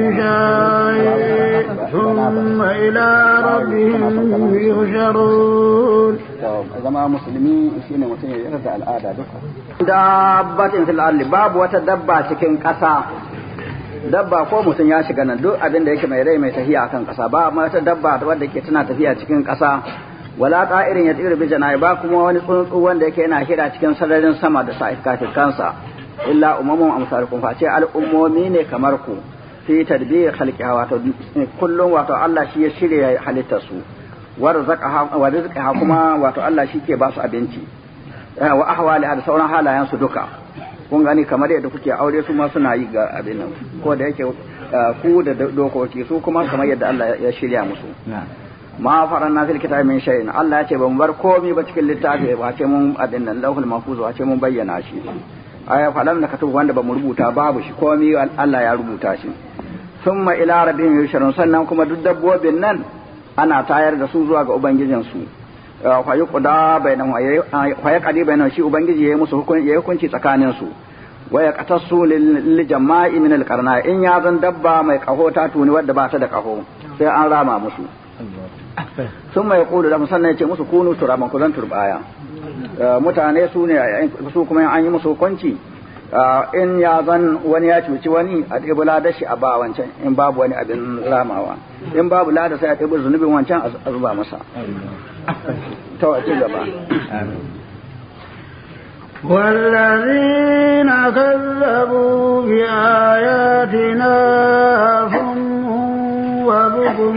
شيء ثم إلى ربهم يحشرون zama musulmi shine mutum ya yarda al'ada duka dabbatin fil ardi babu wata dabba cikin ƙasa dabba ko mutum ya shiga nan duk abin da yake mai rai mai tafiya kan ƙasa ba amma wata dabba wadda ke tana tafiya cikin ƙasa wala ta'irin ya tsira bi jana'i ba kuma wani tsuntsu wanda yake yana hira cikin sararin sama da kansa illa umamun amsalukum fa ce al'ummomi ne kamar ku fi tadbir khalqiha wato kullum wato Allah shi ya shirya halittar su wa rizqaha kuma wato Allah shi ke ba su abinci wa ahwali da sauran halayen su duka kun gani kamar yadda kuke aure su ma suna yi ga abin nan ko da yake ku da dokoki su kuma kamar yadda Allah ya shirya musu ma faranna fil kitabi min shay'in Allah ya ce ban bar komai ba cikin littafi ba ce mun abin nan lauhul mahfuz ba ce mun bayyana shi aya falam na katubu wanda ba mu rubuta babu shi komai Allah ya rubuta shi thumma ila rabbihim yusharun sannan kuma duk dabbobin nan ana tayar da su zuwa ga ubangijin su fa yuqda bainahum fa yaqdi bainahum shi ubangiji yayi musu hukunci tsakanin su wa yaqtasu lil jama'i min al qarna in ya zan dabba mai kaho ta tuni wadda ba ta da kaho sai an rama musu sun mai kulu da musamman ya ce musu kunu turaban ku zan turbaya mutane su ne su kuma an yi musu hukunci in ya zan wani ya cuci wani a ɗibu lada shi a ba wancan in babu wani abin ramawa in babu lada sai a ɗibu zunubin wancan a zuba masa to a ci gaba والذين كذبوا بآياتنا هم وبكم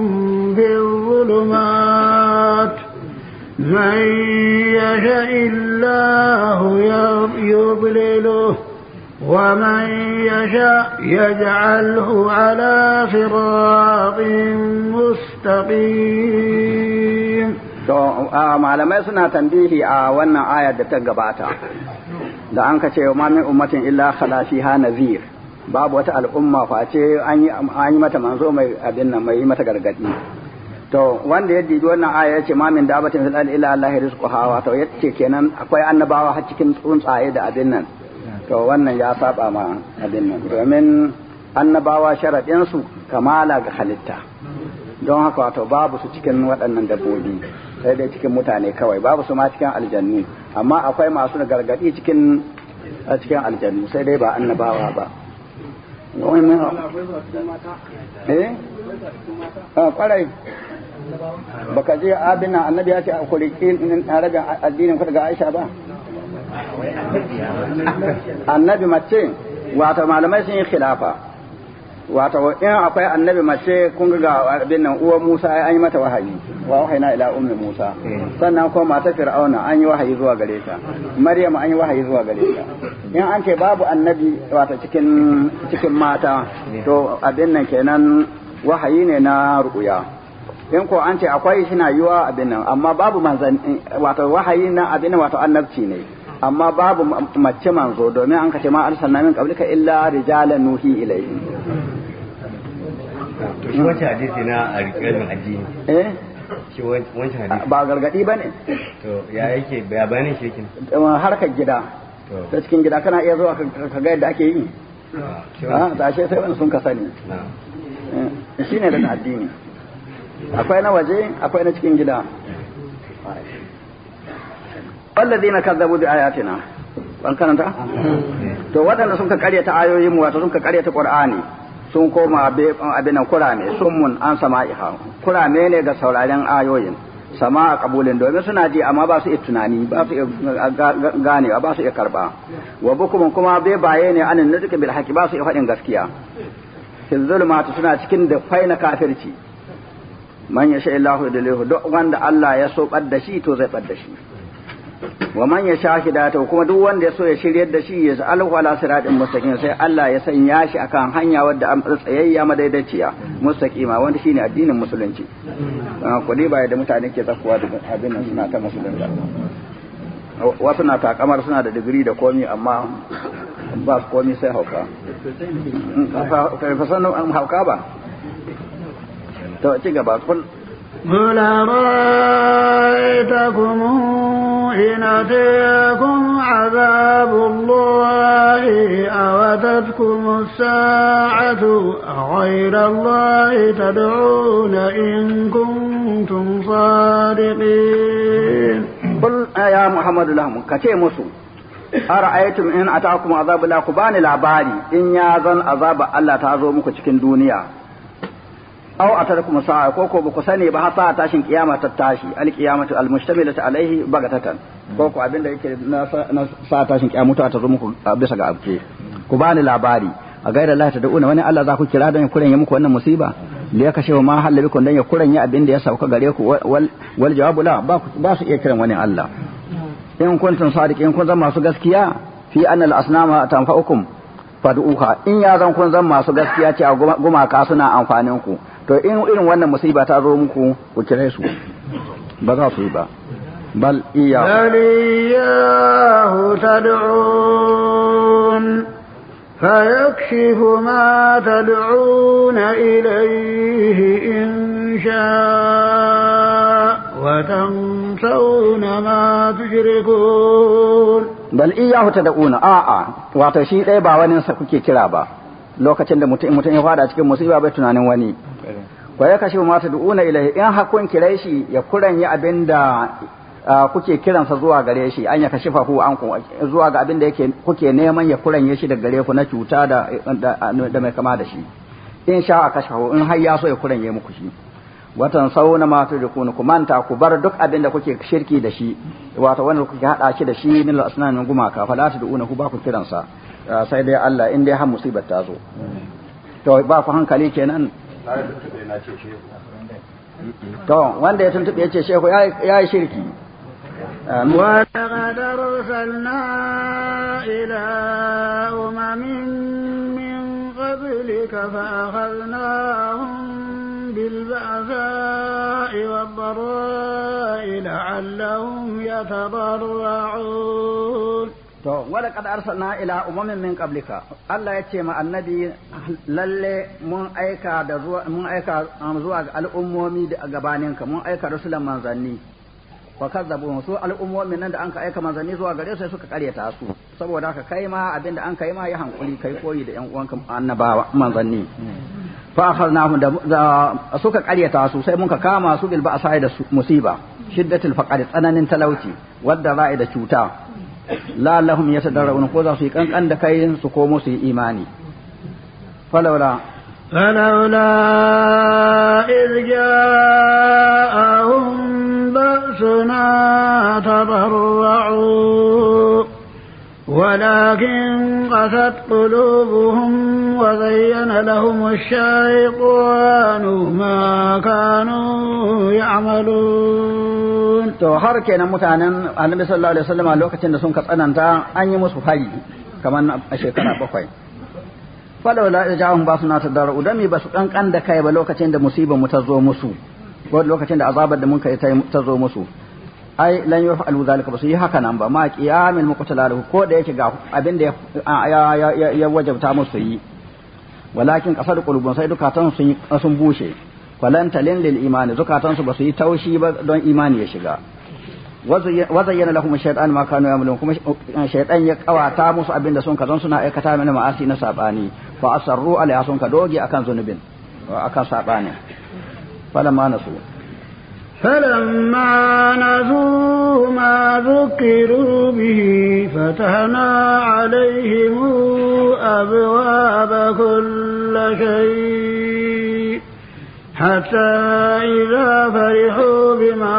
بالظلمات من يشاء الله يضلله ومن يشاء يجعله على صراط مستقيم to malamai suna tambihi a wannan ayar da ta gabata da an kace ma min ummatin illa khala fiha nazir babu wata al'umma face an yi mata manzo mai abin nan mai mata gargadi to wanda ya dibi wannan aya yace ma min dabatin fil ardi illa Allah rizquha wa to yace kenan akwai annabawa har cikin tsuntsaye da abin nan to wannan ya saba ma abin nan domin annabawa sharadin su kamala ga halitta don haka wato babu su cikin waɗannan dabbobi sai dai cikin mutane kawai babu su ma cikin aljannu amma akwai masu gargadi cikin aljannu sai dai ba annabawa ba wai mun kwarai baka je abin nan annabi ya ce a kuriki rabin addinin ku daga Aisha ba annabi mace wato malamai sun yi khilafa wato in akwai annabi mace kun ga abin nan uwar Musa an yi mata wahayi wa wahayna ila ummi Musa sannan ko mata Fir'auna an yi wahayi zuwa gare ta Maryam an yi wahayi zuwa gare ta in an ce babu annabi wato cikin mata to abin nan kenan wahayi ne na ru'ya in ko an ce akwai shi na yiwa abin nan amma babu manzan wato wahayi na abin wato annabci ne amma babu mace manzo domin an kace ma arsalna min qablika illa rijalan nuhi ilayhi to shi wancan hadisi na alƙalmin addini shi wancan hadisi ba gargadi bane to ya yake bayanin shi yake harkar gida ta cikin gida kana iya zuwa ka ga yadda ake yi ta ce sai wani sun ka sani shine da addini akwai na waje akwai na cikin gida walladina kazzabu bi ayatina ban karanta to wadanda sun ka karyata ayoyin mu wato sun ka karyata qur'ani sun koma abin nan kurame summun an sama'iha kurame ne ga sauraren ayoyin sama a kabulin domin suna ji amma ba su iya tunani ba su iya ganewa ba su iya karba wa bukumun kuma bai baye ne anin nutuka bil haqi ba su iya faɗin gaskiya fil zulmati suna cikin da faina kafirci man yasha Allahu yudlihu duk wanda Allah ya so da shi to zai da shi wa man yasha hidayata kuma duk wanda ya so ya shiryar da shi ya sa'alahu ala siratin mustaqim sai Allah ya sanya shi akan hanya wadda tsayayya madaidaiciya mustaqima wanda shine addinin musulunci kudi ba da mutane ke tsakuwa da abin nan suna ta musulunta wasu na takamar suna da digiri da komi amma ba su komi sai hauka fa sanin hauka ba to ci gaba kun قل رأيتكم إن أتيكم عذاب الله أوتتكم الساعة غير الله تدعون إن كنتم صادقين قل يا محمد لهم كتي مسو أرأيتم إن أتاكم عذاب الله كباني لعباري إن يازن عذاب الله تعزو مكو cikin duniya aw atarakum sa'a ko ba ku sani ba har sa'a tashin kiyama ta tashi alqiyamatu almustamilatu alaihi bagatatan ko abinda yake na sa'a tashin kiyama ta zo muku bisa ga abke ku bani labari a gaira Allah ta da'una wani Allah za ku kira don ya kuranye muku wannan musiba da ya kashe ma halabi kun dan ya kuranye abinda ya sauka gare ku wal jawabu la ba su iya kiran wani Allah in kuntum sadiqin kun zama masu gaskiya fi anna al asnama tanfa'ukum fad'uha in ya zan kun zama masu gaskiya ce a gumaka suna amfanin ku to in irin wannan musiba ta zo muku ku kire su ba za su yi ba bal iyahu tad'un فيكشف ما تدعون إليه إن شاء وتنسون ما تشركون بل إياه تدعون wato shi ɗaya ba wani sa kuke kira ba lokacin da mutum ya fada cikin musiba bai tunanin wani wa ya kashe ma tad'una ilahi in hakun kirai shi ya kuranye abinda kuke kiransa zuwa gare shi an ya kashe fahu an ku zuwa ga abinda yake kuke neman ya kuranye shi daga gare ku na cuta da mai kama da shi in sha a kashe in har ya so ya kuranye muku shi watan sauna ma tudrikun ku manta ku bar duk abinda kuke shirki da shi wato wanda kuke hada shi da shi min al-asnan gumaka fa la tuduna ku ba ku kiransa sai dai Allah in dai har musibar ta zo to ba ku hankali kenan to wanda ya tuntube yace shehu yayi shirki ولقد أرسلنا إلى من قبلك فأخذناهم بالبأساء والضراء لعلهم يتضرعون to wala kad arsalna ila umamin min qablika Allah ya ce ma annabi lalle mun aika zuwa ga al'ummomi da gabaninka mun aika rasulan manzanni wa kazzabu su al'ummomin nan da anka aika manzanni zuwa gare su suka karyata su saboda haka kai ma abinda an kai ma ya hankuli kai koyi da yan uwanka annabawa manzanni fa akhadnahum da suka karyata su sai mun ka kama su bil ba'sa da musiba shiddatul faqr tsananin talauci wadda ra'i da cuta la lahum yatadarrun ko za su yi kankan da kai su komo su yi imani فلولا إذ جاءهم بأسنا تضرعوا ولكن قست قلوبهم وزين لهم الشيطان ما كانوا يعملون. to har kenan mutanen Annabi sallallahu alaihi wasallam a lokacin da sun ka tsananta an yi musu hari kamar a shekara 7 falawla ijahum basuna tadarru dan mi basu kankan da kai ba lokacin da musibar mu ta zo musu ko lokacin da azabar da mun kai ta zo musu ai lan yaf'alu zalika basu yi haka nan ba ma qiyamul muqtalahu ko da yake ga abin da ya wajabta musu yi walakin qasad qulubun sai dukatan sun bushe falan talin lil imani dukatan su basu yi taushi ba don imani ya shiga wazayyana lahum ash-shaytan ma kanu ya'malun kuma shaytan ya kawata musu abin da sun kazan suna aikata mana ma'asi na sabani fa asarru alaiha sun ka doge akan zunubin akan sabani falamma nasu ما ذكروا به فتحنا عليهم أبواب كل شيء حتى إذا فرحوا بما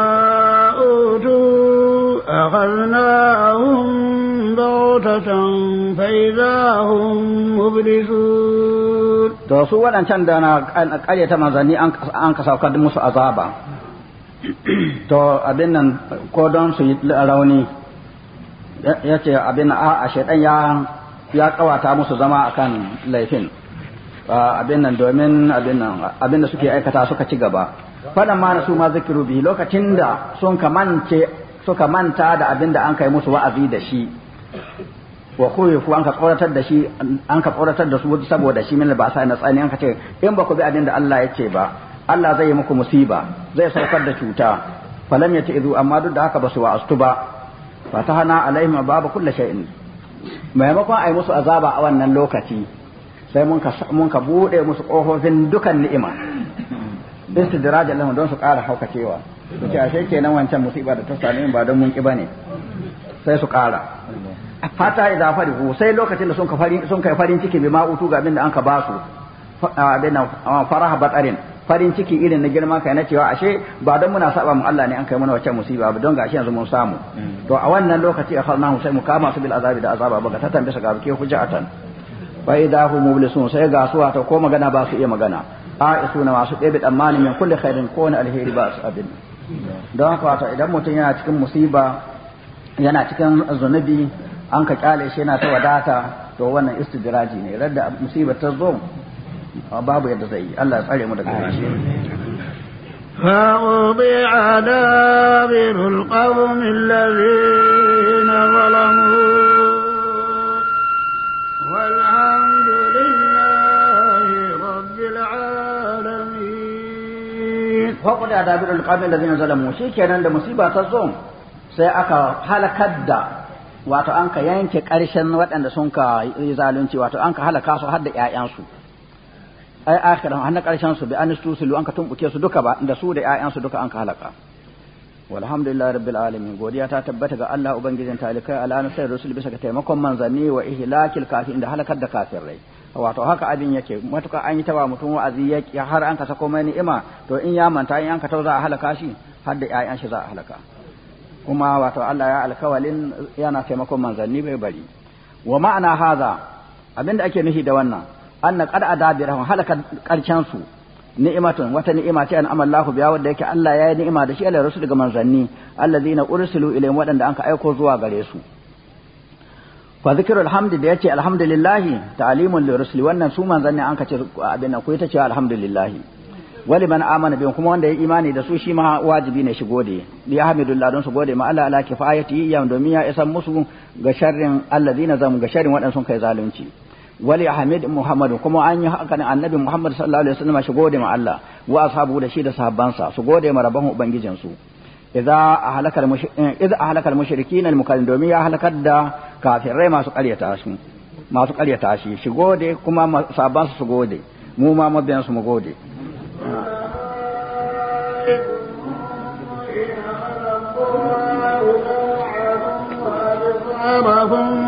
أوتوا أخذناهم بغتة فإذا هم مبلسون. to su waɗancan da na ƙaryata manzanni an ka saukar musu azaba to abin nan ko don su yi rauni ya ce abin a shaidan ya kawata musu zama akan laifin abin nan domin abin da suke aikata suka ci gaba fadan ma su ma zikiru bi lokacin da suka manta da abin da an kai musu wa'azi da shi wa khuyifu an ka tsoratar da shi an ka tsoratar da su saboda shi min ba sai na tsani an ka ce in ba ku bi abin da Allah ya ce ba Allah zai yi muku musiba zai saukar da cuta falam yati'u amma duk da haka ba su wa'astu ba fatahana alaihim babu kulli shay'in maimakon ai musu azaba a wannan lokaci sai mun ka bude musu kofofin dukan ni'ima istidraj Allah don su ƙara haukacewa su ce ashe kenan wancan musiba da ta same ba don mun ki bane sai su ƙara fata idza farihu sai lokacin da sun kai farin ciki bi ma'utu ga abin da an ka ba su abin faraha batarin farin ciki irin na girma kai na cewa ashe ba don muna saba mu Allah ne an kai mana wacce musiba ba don gashi yanzu mun samu to a wannan lokaci akhadnahu sai mu kama su bil azabi da azaba baga ta tambaye su ga ke hujjatan fa idha hum mublisun sai ga su wato ko magana ba su iya magana isuna masu ɗebe tsammani min kulli khairin ko wani alheri ba su abin don haka wato idan mutum yana cikin musiba yana cikin zunubi an ka kyale shi yana ta wadata to wannan istidraji ne radda musibar ta zo babu yadda zai yi Allah ya tsare mu daga shi فقضي دابر القوم الذين ظلموا والحمد لله رب العالمين. فقضي دابر القوم الذين ظلموا شي kenan da musiba ta zo sai aka halakar da wato an ka yanke ƙarshen waɗanda sun ka yi zalunci wato an ka halaka su har da ƴaƴansu ai akhiran har na karshen su bi an tusulu an ka tumbuke su duka ba da su da ƴaƴan su duka an ka halaka walhamdulillahi rabbil alamin godiya ta tabbata ga Allah ubangijin talikai ala nasir rusul bisa ga taimakon manzanni wa ihlakil kafirin da halakar da kafirai wato haka abin yake matuka an yi tawa mutum wa'azi yake har an ka sako mai ni'ima to in ya manta in an ka tauza a halaka shi har da ƴaƴan shi za a halaka kuma wato Allah ya alkawalin yana taimakon manzanni bai bari wa ma'ana haza abinda ake nufi da wannan anna qad adabirahum halaka karshen su ni'matun wata ni'ima ce an amallahu biya wanda yake Allah ya yi ni'ima da shi alai rasul ga manzanni alladhina ursilu ilayhim wadanda anka aiko zuwa gare su fa zikrul hamdi da yace alhamdulillah ta'limun lirrusul wannan su manzanni anka ce abin nan ko ita ce alhamdulillah wali man amana bihim kuma wanda ya imani da su shi ma wajibi ne shi gode li hamdulillah don su gode ma Allah ala kifayati yam domin ya isan musu ga sharrin alladhina zam ga sharrin wadan sun kai zalunci wali ahmed muhammadu kuma an yi haka ne annabi muhammad sallallahu alaihi wasallam shi gode ma Allah wa ashabu da shi da sahabbansa su gode ma rabban ubangijin su idza ahlaka al-mushrikin al-mukarrim domin ya halakar da kafirai masu ƙaryata shi shi gode kuma sahabbansa su gode mu ma mabiyan su mu gode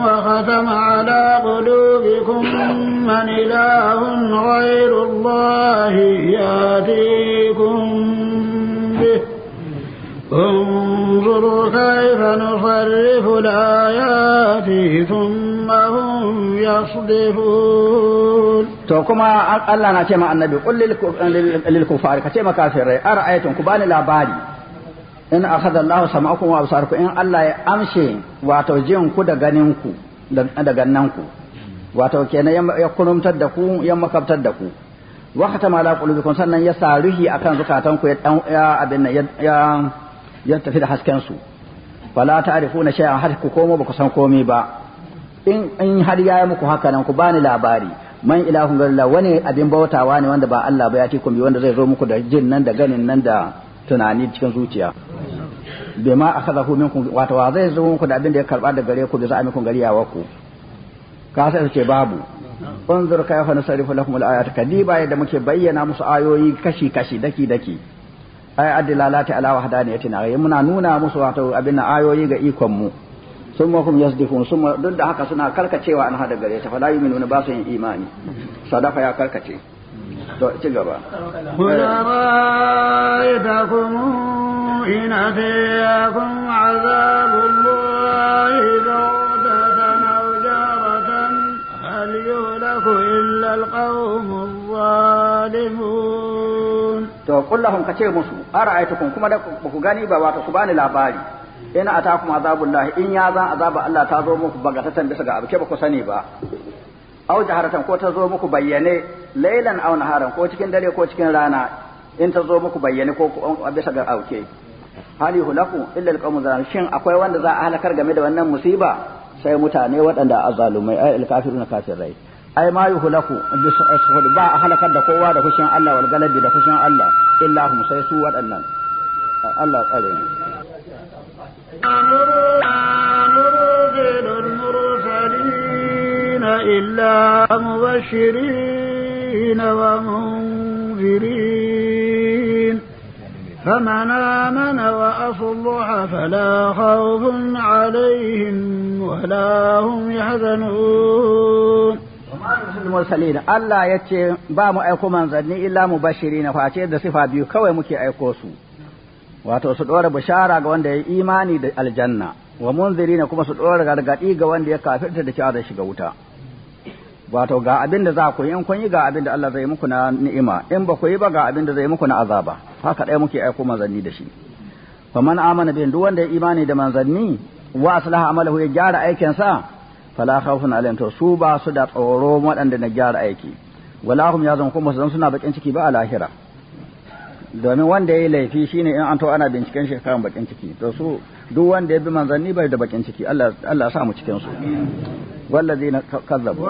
وختم على قلوبكم من إله غير الله يأتيكم به انظروا كيف نصرف الآيات ثم هم يصدفون. to kuma Allah na ce ma annabi qul lil kufari ka ce ma kafirai ara'aytum ku bani labari in akhadha Allah sam'akum wa absarakum in Allah ya amshe wato jin ku da ganin ku da gannan ku wato kenan ya kurumtar da ku ya makabtar da ku wa khatama ala qulubikum sannan ya saruhi akan zukatan ku ya abin ya tafi da hasken su fala ta'rifuna shay'an har ku komo ba ku san komai ba in har ya yi muku haka nan ku bani labari man ilahun garilla wani abin bautawa ne wanda ba Allah ba ya ce bi wanda zai zo muku da jin nan da ganin nan da tunani cikin zuciya bima akhadahu minkum wato wa zai zo muku da abin da ya karba da gare ku da za a muku gari yawa ku ka sai ce babu unzur kayfa nasarifu lakum al-ayat kadiba yadda muke bayyana musu ayoyi kashi kashi daki daki ay adilalati ala wahdaniyatina muna nuna musu wato abin ayoyi ga ikon mu summa hum yasdifun summa duk da haka suna karkacewa an hada gare ta fala yu'minuna ba su yin imani sadafa ya karkace to ci gaba ra'aytakum in ataakum azabullahi ba'datan aw jaratan hal yuhlaku illa alqawmuz zalimun. to kullahum kace musu ara'aytakum kuma da ku gani ba wato su bani labari ina atakum azabullahi in ya zan azaba Allah ta zo muku bagatatan bisa ga abuke ba ku sani ba aw jaharatan ko ta zo muku bayyane laylan aw naharan ko cikin dare ko cikin rana in ta zo muku bayyane ko bisa ga auke hali hulaku illa alqawmu zalim shin akwai wanda za a halakar game da wannan musiba sai mutane waɗanda azalumai ay alkafiruna kafirai ai ma yuhlaku bisahud ba a halakar da kowa da fushin Allah wal galabi da fushin Allah illa hum sai su waɗannan Allah tsare mu نرسل المرسلين إلا مبشرين ومنذرين فمن آمن وأصلح فلا خوف عليهم ولا هم يحزنون. المرسلين الله يتي بامو أيكو منزلني إلا مبشرين فأتي da sifa biyu kawai muke aiko su wato su dora bishara ga wanda ya imani da aljanna wa munzirina kuma su dora gargadi ga wanda ya kafirta da cewa da shiga wuta wato ga abin da za ku yi in kun yi ga abin da Allah zai muku na ni'ima in ba ku yi ba ga abin da zai muku na azaba haka dai muke aiko manzanni da shi fa man amana bin duk wanda ya imani da manzanni wa aslaha amalahu ya gyara aikin sa fala khawfun alaihim to su ba su da tsoro waɗanda na gyara aiki wala hum yazun kuma su suna bakin ciki ba a lahira domin wanda ya yi laifi shine in an to ana binciken shi kan bakin ciki to su duk wanda ya bi manzanni bai da bakin ciki Allah sa mu cikin su wallazina kazzabu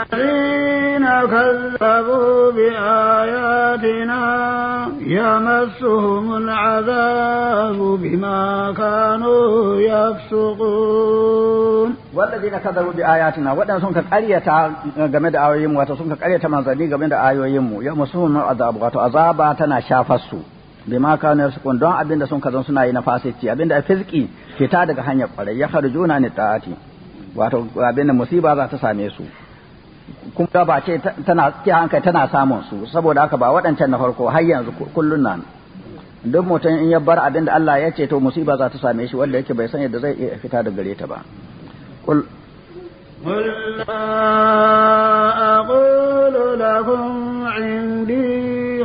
bi ayatina yamassuhumul azabu bima kanu yafsuqun wallazina kazzabu bi ayatina wadan sun ka ƙaryata game da ayoyin mu wato sun ka ƙaryata manzanni game da ayoyin mu yamassuhumul azabu wato azaba tana shafar su bima kanu yafsuqun don abinda sun kazan suna yi na fasici abinda fiziki fita daga hanyar kwarai ya kharujuna ni ta'ati wato abinda musiba za ta same su kuma ba ce tana ke hankali tana samun su saboda haka ba waɗancan na farko har yanzu kullun nan duk mutum in ya bar abinda Allah ya ce to musiba za ta same shi wanda yake bai san yadda zai iya fita daga gare ta ba qul aqulu lakum indi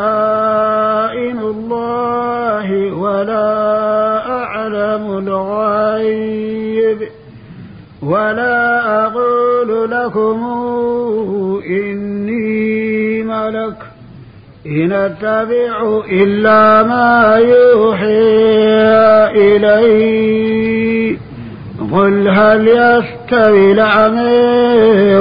khaza'inullah wa la a'lamu al-ghaib ولا أقول لكم إني ملك إن أتبع إلا ما يوحي إلي قل هل يستوي الأعمى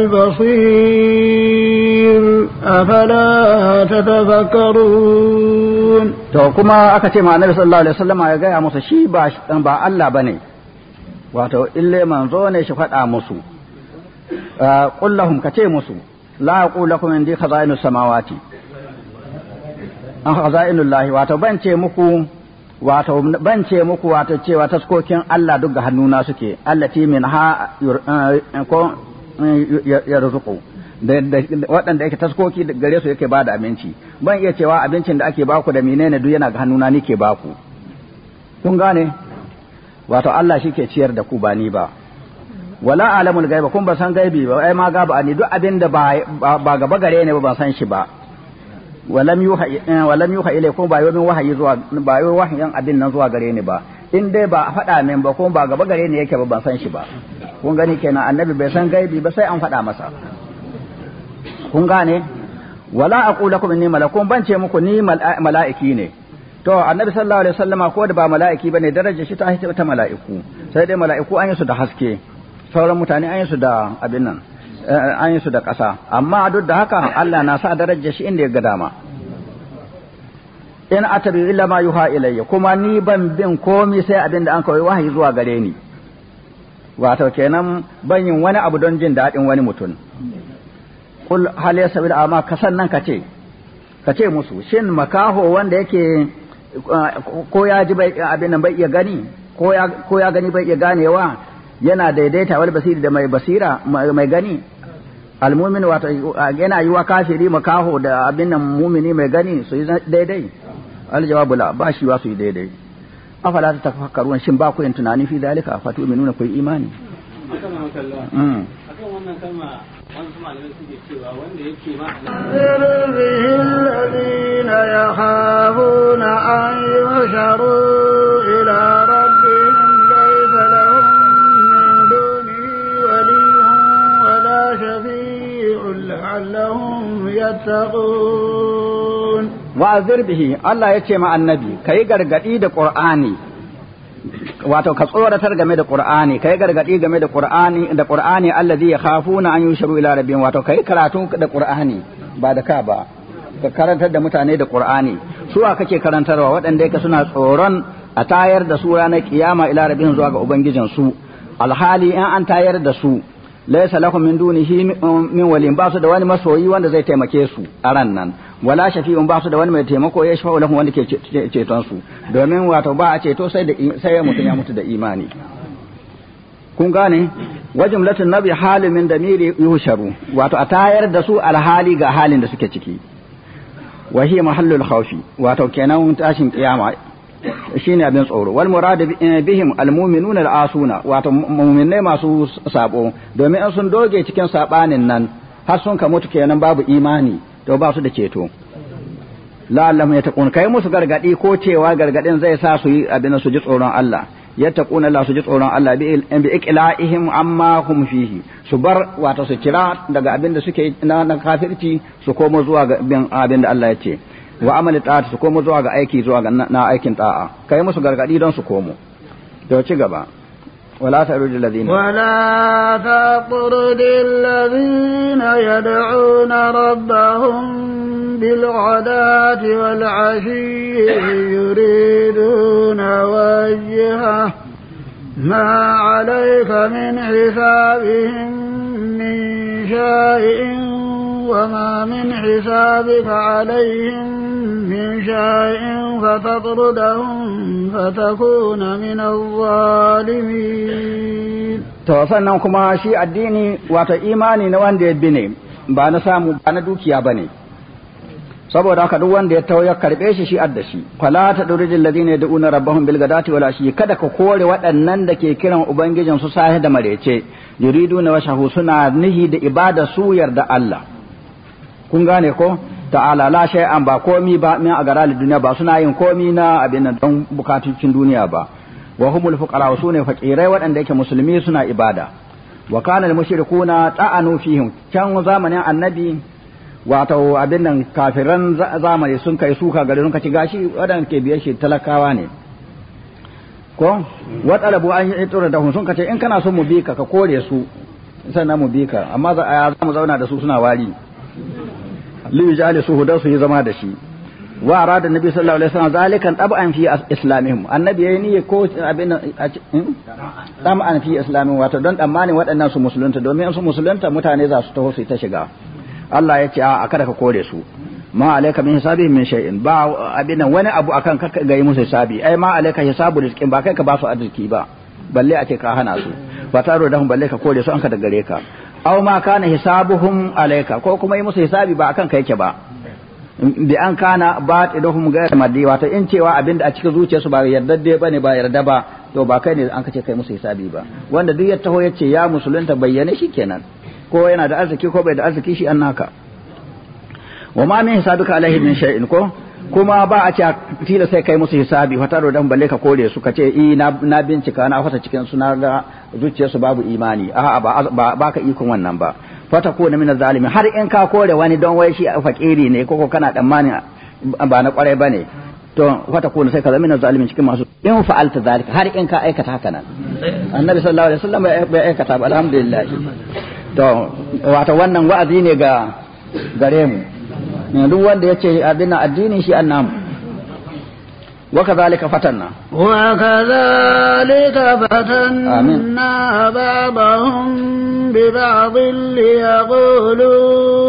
والبصير أفلا تتفكرون. to kuma aka ce ma Annabi sallallahu alaihi wasallam ya ga musu shi ba Allah bane wato ille manzo ne shi faɗa musu qul lahum kace musu la aqulu lakum indi khaza'inus samawati an khaza'inul lahi wato ban ce muku wato ban ce muku wato cewa taskokin Allah duk ga hannuna suke allati min ha ko yarzuqu da waɗanda yake taskoki gare su yake bada abinci ban iya cewa abincin da ake baku da menene duk yana ga hannuna nike baku kun gane wato Allah shi ke ciyar da ku ba ni ba wala alamul gaiba kun ba san gaibi ba ai ma gaba ni duk abin da ba gaba gare ne ba ban san shi ba walam yuha ilaykum ba yomin wahayi zuwa ba yomin wahayin abin nan zuwa gare ni ba in dai ba faɗa min ba kuma ba gaba gare ni yake ba ban san shi ba kun gani kenan annabi bai san gaibi ba sai an faɗa masa kun gane wala aqulu lakum inni malakun ban ce muku ni mala'iki ne to annabi sallallahu alaihi wasallama ko da ba mala'iki bane darajar shi ta ta mala'iku sai dai mala'iku an yi su da haske sauran mutane an yi su da abin nan an yi su da ƙasa amma duk da haka Allah na sa darajar shi inda ya ga dama in atabi illa ma yuha ilayya kuma ni ban bin komi sai abin da an kawai wahayi zuwa gare ni wato kenan ban yin wani abu don jin daɗin wani mutum kul hal yasabil ama kasan nan kace musu shin makaho wanda yake ko ya ji bai abin nan bai iya gani ko ya gani bai iya ganewa yana daidaita wal basiri da mai basira mai gani almumin wato yana yi wa kafiri makaho da abin nan mumini mai gani su yi daidai aljawabu la ba shi wa su yi daidai afala ta tafakkarun shin ba ku yin tunani fi dalika fatu minuna ku yi imani akan wannan kalma wani kuma malamai suke cewa wanda yake ma الذين يخافون أن يحشروا إلى ربهم ليس لهم من دونه ولي ولا شفيع لعلهم يتقون wa'azir bihi Allah ya ce ma annabi kai gargadi da Qur'ani wato ka tsoratar game da Qur'ani kai gargadi game da Qur'ani allazi yakhafuna an yusharu ila rabbihim wato kai karatu da Qur'ani ba da ka ba ka karantar da mutane da Qur'ani su wa kake karantarwa waɗanda yake suna tsoron a tayar da su ranar kiyama ila rabbihim zuwa ga ubangijin su alhali in an tayar da su laysa lahum min dunihi min waliyin ba su da wani masoyi wanda zai taimake su a ran nan wala shafi'un ba su da wani mai taimako ya shafa lahum wanda ke ceton su domin wato ba a ceto sai mutum ya mutu da imani kun gane wajumlatun nabi halin min damiri yusharu wato a tayar da su alhali ga halin da suke ciki wa hiya mahallul khawfi wato kenan tashin kiyama shine abin tsoro wal murad bihim almu'minuna al'asuna wato mu'minai masu sabo domin an sun doge cikin sabanin nan har sun ka mutu kenan babu imani to ba su da ceto la'allam yattaqun kai musu gargadi ko cewa gargadin zai sa su yi abin su ji tsoron Allah yattaquna Allah su ji tsoron Allah bi iqla'ihim amma hum fihi su bar wato su kira daga abin da suke na kafirci su komo zuwa ga abin da Allah ya ce wa amali ta'at su komo zuwa ga aiki zuwa ga na aikin ta'a kai musu gargadi don su komo to ci gaba ولا تطرد الذين يدعون ربهم بالغداة والعشي يريدون وجهه ما عليك من حسابهم من شيء وما من حسابك عليهم من شيء فتطردهم فتكون من الظالمين to sannan kuma shi addini wato imani na wanda ya bi ne ba na samu ba na dukiya bane saboda haka duk wanda ya tawo ya karbe shi adda shi fala ta durijil ladina yad'una rabbahum bil gadati wala shi kada ka kore waɗannan da ke kiran ubangijin su sahi da marece yuriduna washahu suna nihi da ibada su yarda Allah kun gane ko ta'ala la shay'an ba komi ba min agarali duniya ba suna yin komi na abin nan don bukatun duniya ba wa humul fuqara sune fakirai waɗanda yake musulmi suna ibada wa kana al mushrikuna ta'anu fihim can zamanin annabi wato abin nan kafiran zamani sun kai suka gare sun kaci gashi waɗanda ke biye shi talakawa ne ko wa talabu an yi tsura da sun kace in kana son mu bi ka kore su sannan mu bi ka amma za mu zauna da su suna wari li jalisuhu da su yi zama da shi wa arada nabi sallallahu alaihi wasallam zalikan tab'an fi islamihim annabi yayi ni ko abin tab'an fi islamihim wato don tsammanin waɗannan su musulunta domin su musulunta mutane za su taho su ta shiga Allah ya ce a kada ka kore su ma alayka min hisabi min shay'in ba abin wani abu akan ka ga yi musu hisabi ai ma alayka hisabu rizqin ba kai ka ba su arziki ba balle a ce ka hana su ba taro da hun balle ka kore su an ka da gare ka aw ma kana hisabuhum alayka ko kuma yi musu hisabi ba akan kai ke ba bi an kana batiduhum ghayr maddi wato in cewa abinda a cikin zuciyarsu ba yardadde bane ba yarda ba to ba kai ne an kace kai musu hisabi ba wanda duk ya taho yace ya musulunta bayyane shikenan ko yana da arziki ko bai da arziki shi annaka wa ma min hisabika alaihi min shay'in ko kuma ba a ce tila sai kai musu hisabi fataro dan balle ka kore su kace na bincika na fata cikin su na ga zuciyarsu babu imani a'a ba ka ikon wannan ba fata ko na min zalimi har in ka kore wani don wai shi fakiri ne ko kana tsammani ba na kwarai bane to fata ko sai ka zama min zalimin cikin masu in fa'alta zalika har in ka aikata haka nan annabi sallallahu alaihi wasallam bai aikata ba alhamdulillah to wato wannan wa'azi ne ga gare mu duk wanda yace abin addini shi annamu وكذلك فتنا بعضهم ببعض ليقولوا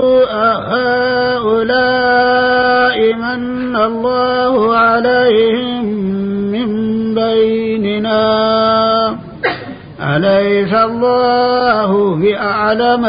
أهؤلاء من الله عليهم من بيننا أليس الله بأعلم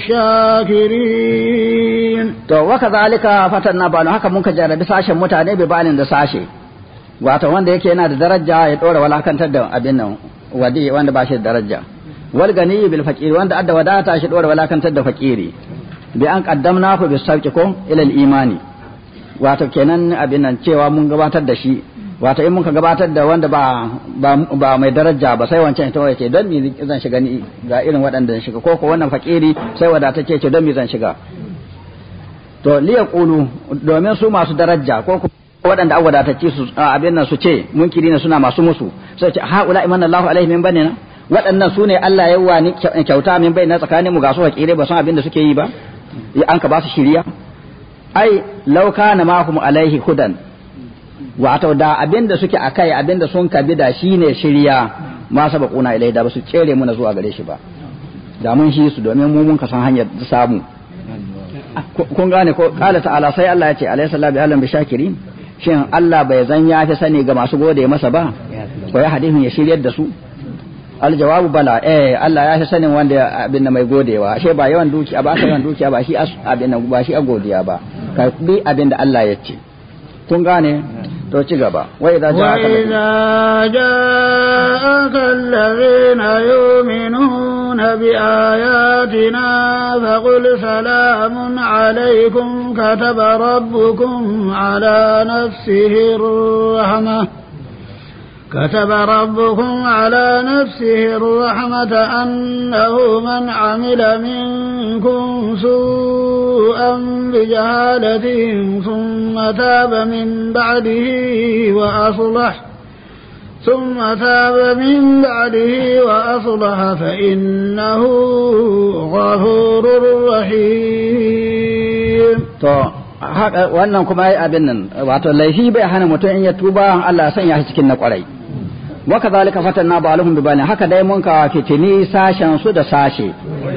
بالشاكرين to وكذلك فتنا بعضهم haka mun ka jarabi sashen mutane bi balin da sashe wato wanda yake yana da daraja ya dora walakantar da abin nan wadi wanda ba shi da daraja wal gani bil faqir wanda adda wadata shi dora walakantar da fakiri bi an qaddamna ku bis sabqi ko ila al imani wato kenan abin nan cewa mun gabatar da shi wato in mun ka gabatar da wanda ba mai daraja ba sai wancan ita wace don me zan shiga ni ga irin waɗanda zan shiga ko wannan fakiri sai wadatacce ce don me zan shiga to liyaqulu domin su masu daraja ko waɗanda an wadatacce su abin nan su ce munkiri ne suna masu musu sai ce haula imanna Allahu alaihi min banina waɗannan su ne Allah ya wani kyauta min bai na tsakanin mu ga su hakire ba san abin da suke yi ba an ka ba su shiriya ai law kana mahum alaihi hudan wato da abin da suke akai abin da sun kabi da shine shiriya ma sabaquna ilai da ba su cere mu na zuwa gare shi ba da mun shi su domin mu mun ka san hanyar samu kun gane ko qala ta'ala sai Allah ya ce alayhi salatu bi'alam bi shakirin shin Allah bai zan ya fi sani ga masu gode masa ba ko ya hadisin ya shiryar da su aljawabu bala Allah ya fi sanin wanda abin da mai godewa ashe ba yawan dukiya ba aka yawan dukiya ba shi abin nan ba shi a godiya ba ka bi abin da Allah ya ce kun gane to ci gaba wa idza ja'aka alladhina yu'minuna bi ayatina faqul salamun alaykum kataba rabbukum ala nafsihi rahmah كتب ربكم على نفسه الرحمة أنه من عمل منكم سوءا بجهالة ثم تاب من بعده وأصلح فإنه غفور رحيم wannan kuma ai abin nan wato laifi bai hana mutum in ya tuba Allah ya sanya shi cikin na kwarai wa kadhalika fatanna ba'alhum bibani haka dai mun ka fitini sashen su da sashe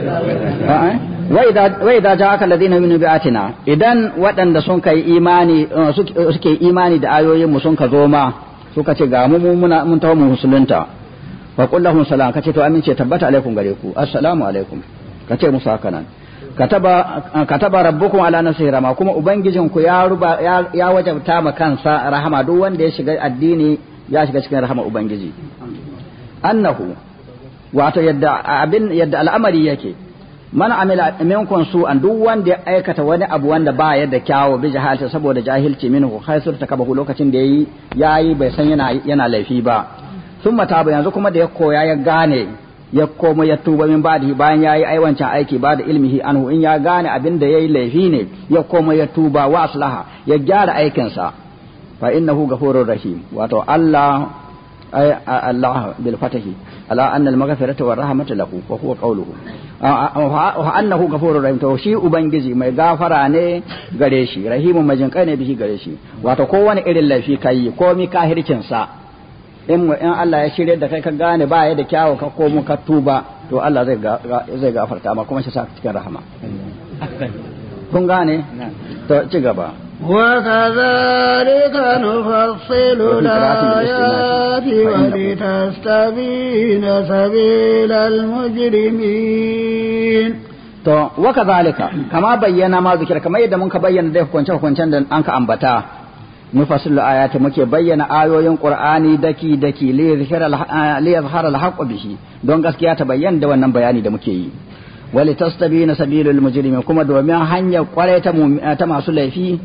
wa idza ja'aka alladhina yu'minu bi'atina idan waɗanda sun kai imani suke imani da ayoyin mu sun ka zo ma suka ce ga mu mun tawo mu musulunta wa qul lahum salam kace to amince tabbata alaikum gare ku assalamu alaikum kace musu haka nan kataba rabbukum ala nafsihi rahma kuma ubangijinku ya wajabta ma kansa rahama duk wanda ya shiga addini ya shiga cikin rahama ubangiji annahu wato yadda al'amari yake man amila minkum su an duk wanda ya aikata wani abu wanda ba yadda kyawo bi jahalta saboda jahilci minhu khaisur takabahu lokacin da yayi bai san yana laifi ba thumma taba yanzu kuma da ya koya ya gane ya komo ya tuba min ba'di bayan yayi aiwancin aiki ba da ilmihi anhu in ya gane abin da yayi laifi ne ya komo ya tuba wa aslaha ya gyara aikin sa fa innahu ghafurur rahim wato Allah ay Allah bil fatahi ala anna al maghfirata war rahmata lahu wa huwa qawluhu wa annahu ghafurur rahim to shi ubangiji mai gafara ne gare shi rahimun majinkai ne bihi gare shi wato kowane irin laifi kai komi kahircin sa in Allah ya shirye da kai ka gane ba ya da kyawu ka komo ka tuba to Allah zai gafarta ma kuma shi sa cikin rahama kun gane to ci gaba وكذلك نفصل الآيات ولتستبين سبيل المجرمين to waka zalika kama bayyana ma zikira kamar yadda mun ka bayyana da hukunce da an ka ambata nufassilu ayati muke bayyana ayoyin qur'ani daki li yazhara al-haqq bihi don gaskiya ta bayyana da wannan bayani da muke yi wali tastabina sabilul mujrimin kuma domin hanyar kwarai ta masu laifi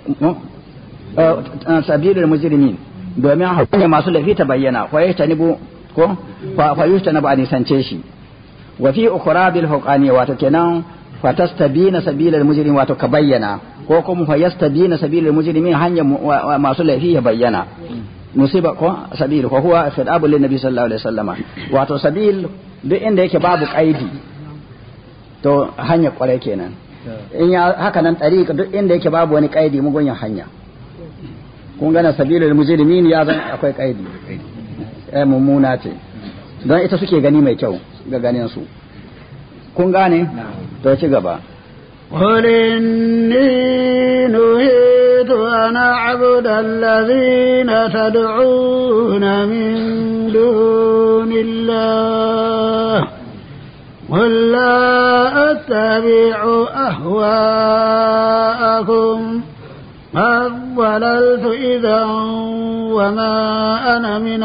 sabilul mujrimin domin hanyar masu laifi ta bayyana fa yastanibu ko fa yastanabu an nisance shi wa fi ukhra bil huqani wato kenan fa tastabina sabilul mujrimin wato ka bayyana ko kuma fa yastabina sabilul mujrimin hanyar masu laifi ya bayyana musiba ko sabil ko huwa fadabu lin nabi sallallahu alaihi wasallama wato sabil duk inda yake babu kaidi to hanya kwarai kenan in ya haka nan tariqa duk inda yake babu wani kaidi mugunyan hanya kun gana sabilul mujrimin ya zan akwai kaidi mummuna ce don ita suke gani mai kyau ga ganin su kun gane to ci gaba قل إني نهيت أن أعبد الذين تدعون من دون الله قل لا أتبع أهواءكم قد ضللت إذا وما أنا من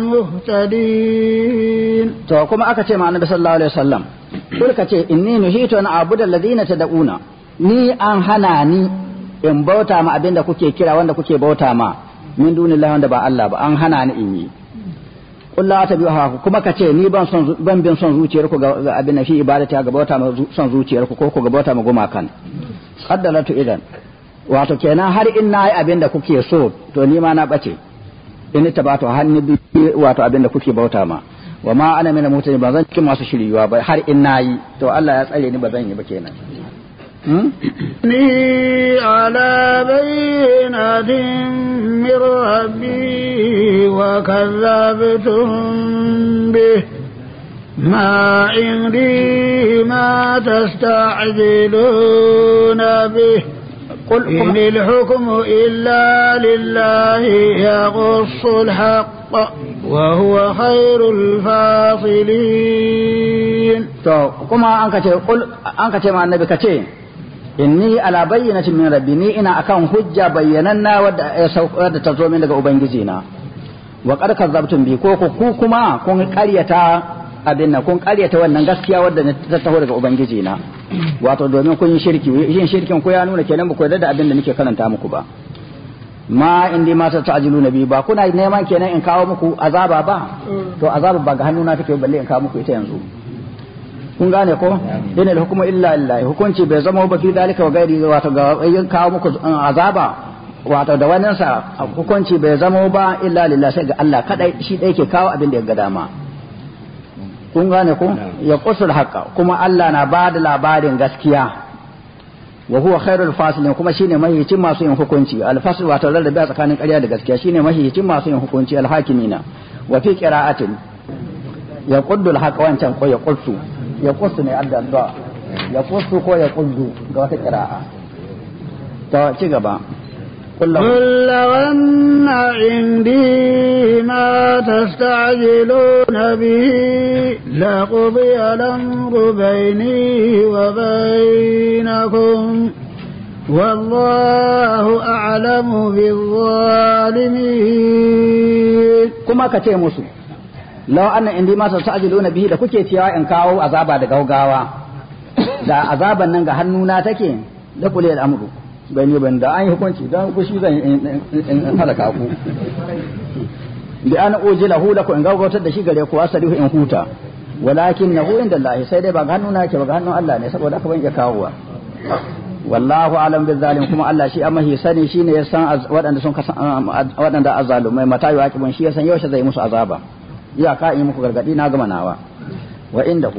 المهتدين to kuma aka ce ma annabi sallallahu alaihi wasallam ka ce inni nuhitu an abuda alladhina tad'una ni an hana ni in bauta ma abinda kuke kira wanda kuke bauta ma min dunillahi wanda ba Allah ba an hana ni in yi qul la tabi'uha kuma ka ce ni ban bin son zuciyarku ga abin fi ibadati ga bauta ma son zuciyarku ko ku ga bauta ma gumakan qaddalatu idan wato kenan har in nayi abinda kuke so to ni ma na bace in tabato hanni bi wato abinda kuke bauta ma wa ma ana mina mutane ba zan cikin masu shiriyuwa ba har in nayi to Allah ya tsare ni ba zan yi ba kenan ni ala bayyinatin min rabbi wa kazzabtum bih ma indi ma tasta'jiluna bih قل إن الحكم إلا لله يقص الحق وهو خير الفاصلين to kuma an kace ma annabi kace inni ala bayyinatin min rabbi ni ina akan hujja bayyananna wadda ta zo min daga ubangiji na wa qad kazzabtum bi ko ku kuma kun ƙaryata abin nan kun ƙaryata wannan gaskiya wadda ta taho daga ubangiji na wato domin kun yi shirki yin shirkin ku ya nuna kenan ba ku yarda da abin da nake karanta muku ba ma indi ma ta ta'jilu nabi ba kuna neman kenan in kawo muku azaba ba to azaba ba ga hannuna take balle in kawo muku ita yanzu kun gane ko dole da hukuma illa lillahi hukunci bai zama ba fi dalika wa gairi wato ga yin kawo muku azaba wato da wannan sa hukunci bai zama ba illa lillahi sai ga Allah kadai shi dai ke kawo abin da ya ga dama kun gane ko ya qusul haqa kuma Allah na ba da labarin gaskiya wa huwa khairul fasilin kuma shine mahiyicin masu yin hukunci al-fasl wato rarrabe tsakanin ƙarya da gaskiya shine mahiyicin masu yin hukunci al-hakimina wa fi qira'atin ya quddul haqa wancan ko ya qussu ya qussu ne adda ya qussu ko ya quddu ga wata qira'a to ci gaba قل لو أن عندي ما تستعجلون به لقضي الأمر بيني وبينكم والله أعلم بالظالمين كما كتير مسو لو أن عندي ما تستعجلون به da kuke cewa in kawo azaba da gaugawa da azaban nan ga hannuna take da kulli al'amru bai ne ban da an yi hukunci don ku shi zan in halaka ku bi ana ujila hu lakum in gaugautar da shi gare ku asalihu in huta walakin nahu inda Allah sai dai ba ga hannuna yake ba ga hannun Allah ne saboda haka ban iya kawowa wallahu alam bil zalim kuma Allah shi amma sani shine ya san waɗanda sun waɗanda azzalumai mata yi akibun shi ya san yaushe zai musu azaba ya ka yi muku gargadi na gama nawa wa indahu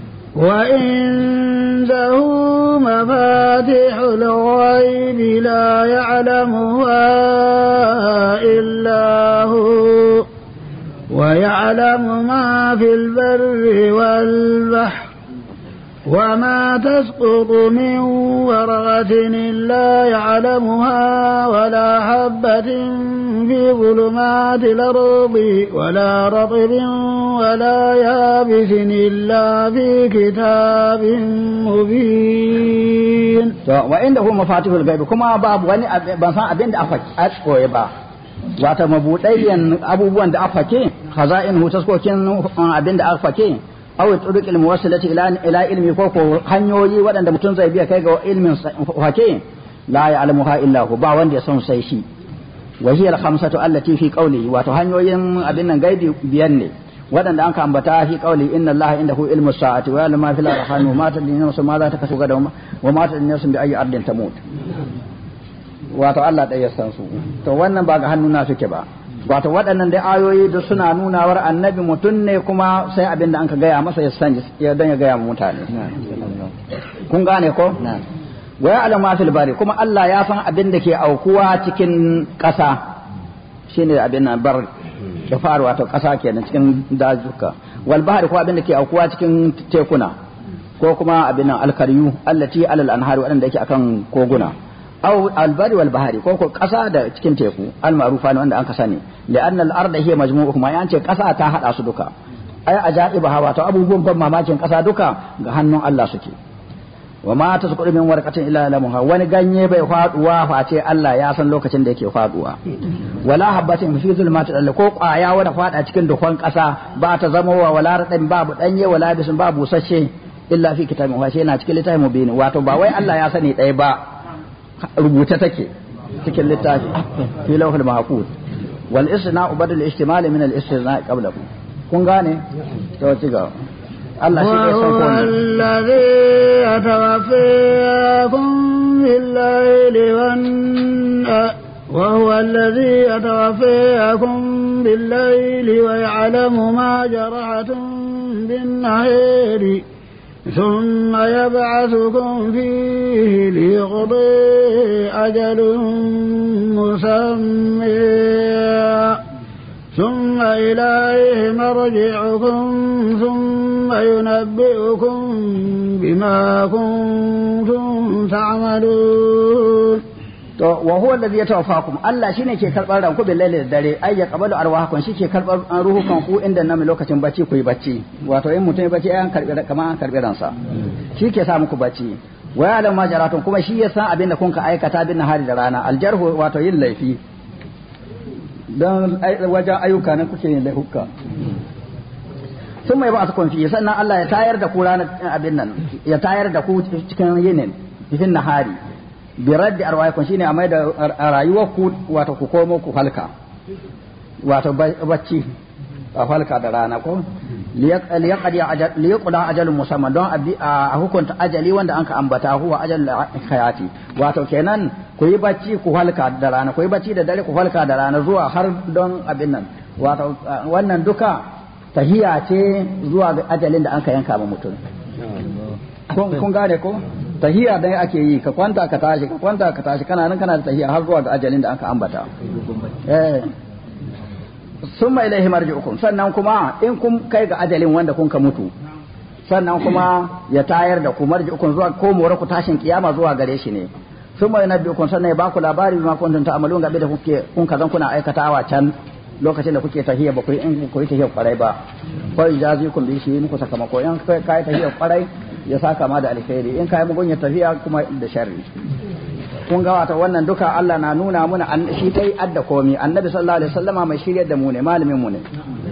وعنده مفاتيح الغيب لا يعلمها إلا هو ويعلم ما في البر والبحر وما تسقط من ورقة إلا يعلمها ولا حبة في ظلمات الأرض ولا رطب ولا يابس إلا في كتاب مبين. وعنده مفاتيح الغيب كما باب وني بنسان أبين أفكي با wata mabuɗayyan abubuwan da aka fake khaza'in taskokin abin da aka fake aw turuqil muwassilati ila ilmi ko hanyoyi waɗanda mutum zai biya kai ga ilmin fake la ya'lamuha illa hu ba wanda ya san sai shi wa hiya al-khamsatu allati fi qawli wato hanyoyin abin nan gaibi biyan ne waɗanda an ka ambata fi qawli inna allaha indahu ilmu sa'ati wa ya'lamu ma fil arham wa ma tadri nafsun ma za ta kasu gada wa ma tadri nafsun bi ayyi ardin tamut wato Allah ɗaya ya san su to wannan ba ga hannuna suke ba wato waɗannan dai ayoyi da suna nunawar annabi mutum ne kuma sai abin da an ka gaya masa ya san ya dan ya gaya mutane kun gane ko wa ya'lamu ma fil bari kuma Allah ya san abin da ke aukuwa cikin ƙasa shine abin nan bar da faru wato ƙasa kenan cikin dajuka wal bahri ko abin da ke aukuwa cikin tekuna ko kuma abin nan alkaryu allati alal anhari waɗanda yake akan koguna أو البر والبحر كوكو قصا da cikin teku al-ma'rufa ne wanda an ka sani li'anna al-arda hiya majmu'uhuma yace qasa ta hada su duka ay ajaiba hawa to abubuwan ban mamakin qasa duka ga hannun Allah suke wa ma tasqudu min warqatin illa lamuha wani ganye bai faduwa face Allah ya san lokacin da yake faduwa wala habatin fi zulmatil ardi ko kwaya wanda fada cikin dukkan qasa ba ta zama wa wala radan babu danye wala bisin babu sashe illa fi kitabin wa shi yana cikin littafin mubin wato ba wai Allah ya sani dai ba rubuta take cikin littafi fi lawhul mahfuz wal istina'u badal ihtimal min al istina'i qablahu kun gane to ci ga Allah shi ne son ko alladhi yatawaffakum bil-layli وهو الذي يتوفاكم بالليل ويعلم ما جرحتم بالنهار ثم يبعثكم فيه ليقضي أجل مسمى ثم إليه مرجعكم ثم ينبئكم بما كنتم تعملون to wa huwa alladhi yatawaffakum Allah shine ke karbar ranku bil laili da dare ay yaqbalu arwahakum shi ke karbar ruhukan ku inda nan lokacin bacci ku yi bacci wato in mutum ya bacci ayan karbi kamar an karbi ransa shi ke sa muku bacci wa ya lamma jaratun kuma shi ya san abin da kun ka aikata bin nahari da rana aljarhu wato yin laifi dan wajen ayyuka ne kuke yin laifuka sun mai ba su kunfi sannan Allah ya tayar da ku ranar abin nan ya tayar da ku cikin yinin cikin nahari bi raddi arwaikum shine a mai da rayuwar ku wato ku komo ku halka wato bacci a halka da rana ko liyaqda ajalun musamman don a hukunta ajali wanda anka ambata huwa ajal hayati wato kenan ku yi bacci ku halka da rana ku yi bacci da dare ku halka da rana zuwa har don abin nan wato wannan duka tahiya ce zuwa ga ajalin da anka yanka ma mutum kun gane ko tahiya dai ake yi ka kwanta ka tashi kana nan kana da tahiya har zuwa ga ajalin da aka ambata summa ilaihi marji'ukum sannan kuma in kun kai ga ajalin wanda kun ka mutu sannan kuma ya tayar da ku marji'ukum zuwa ko mora ku tashin kiyama zuwa gare shi ne summa yanabbi'ukum sannan ya ba ku labari ma kuntum ta'malun gabe da kun kazan kuna aikatawa can lokacin da kuke tahiya ba ku yi in ku yi tahiya kwarai ba ko ijazikum bi shi muku sakamako in kai tahiya kwarai ya saka ma da alkhairi in kai mugun ya tafiya kuma da sharri kun ga wata wannan duka Allah na nuna muna shi kai adda komi annabi sallallahu alaihi wasallama mai shiryar da mu ne malamin mu ne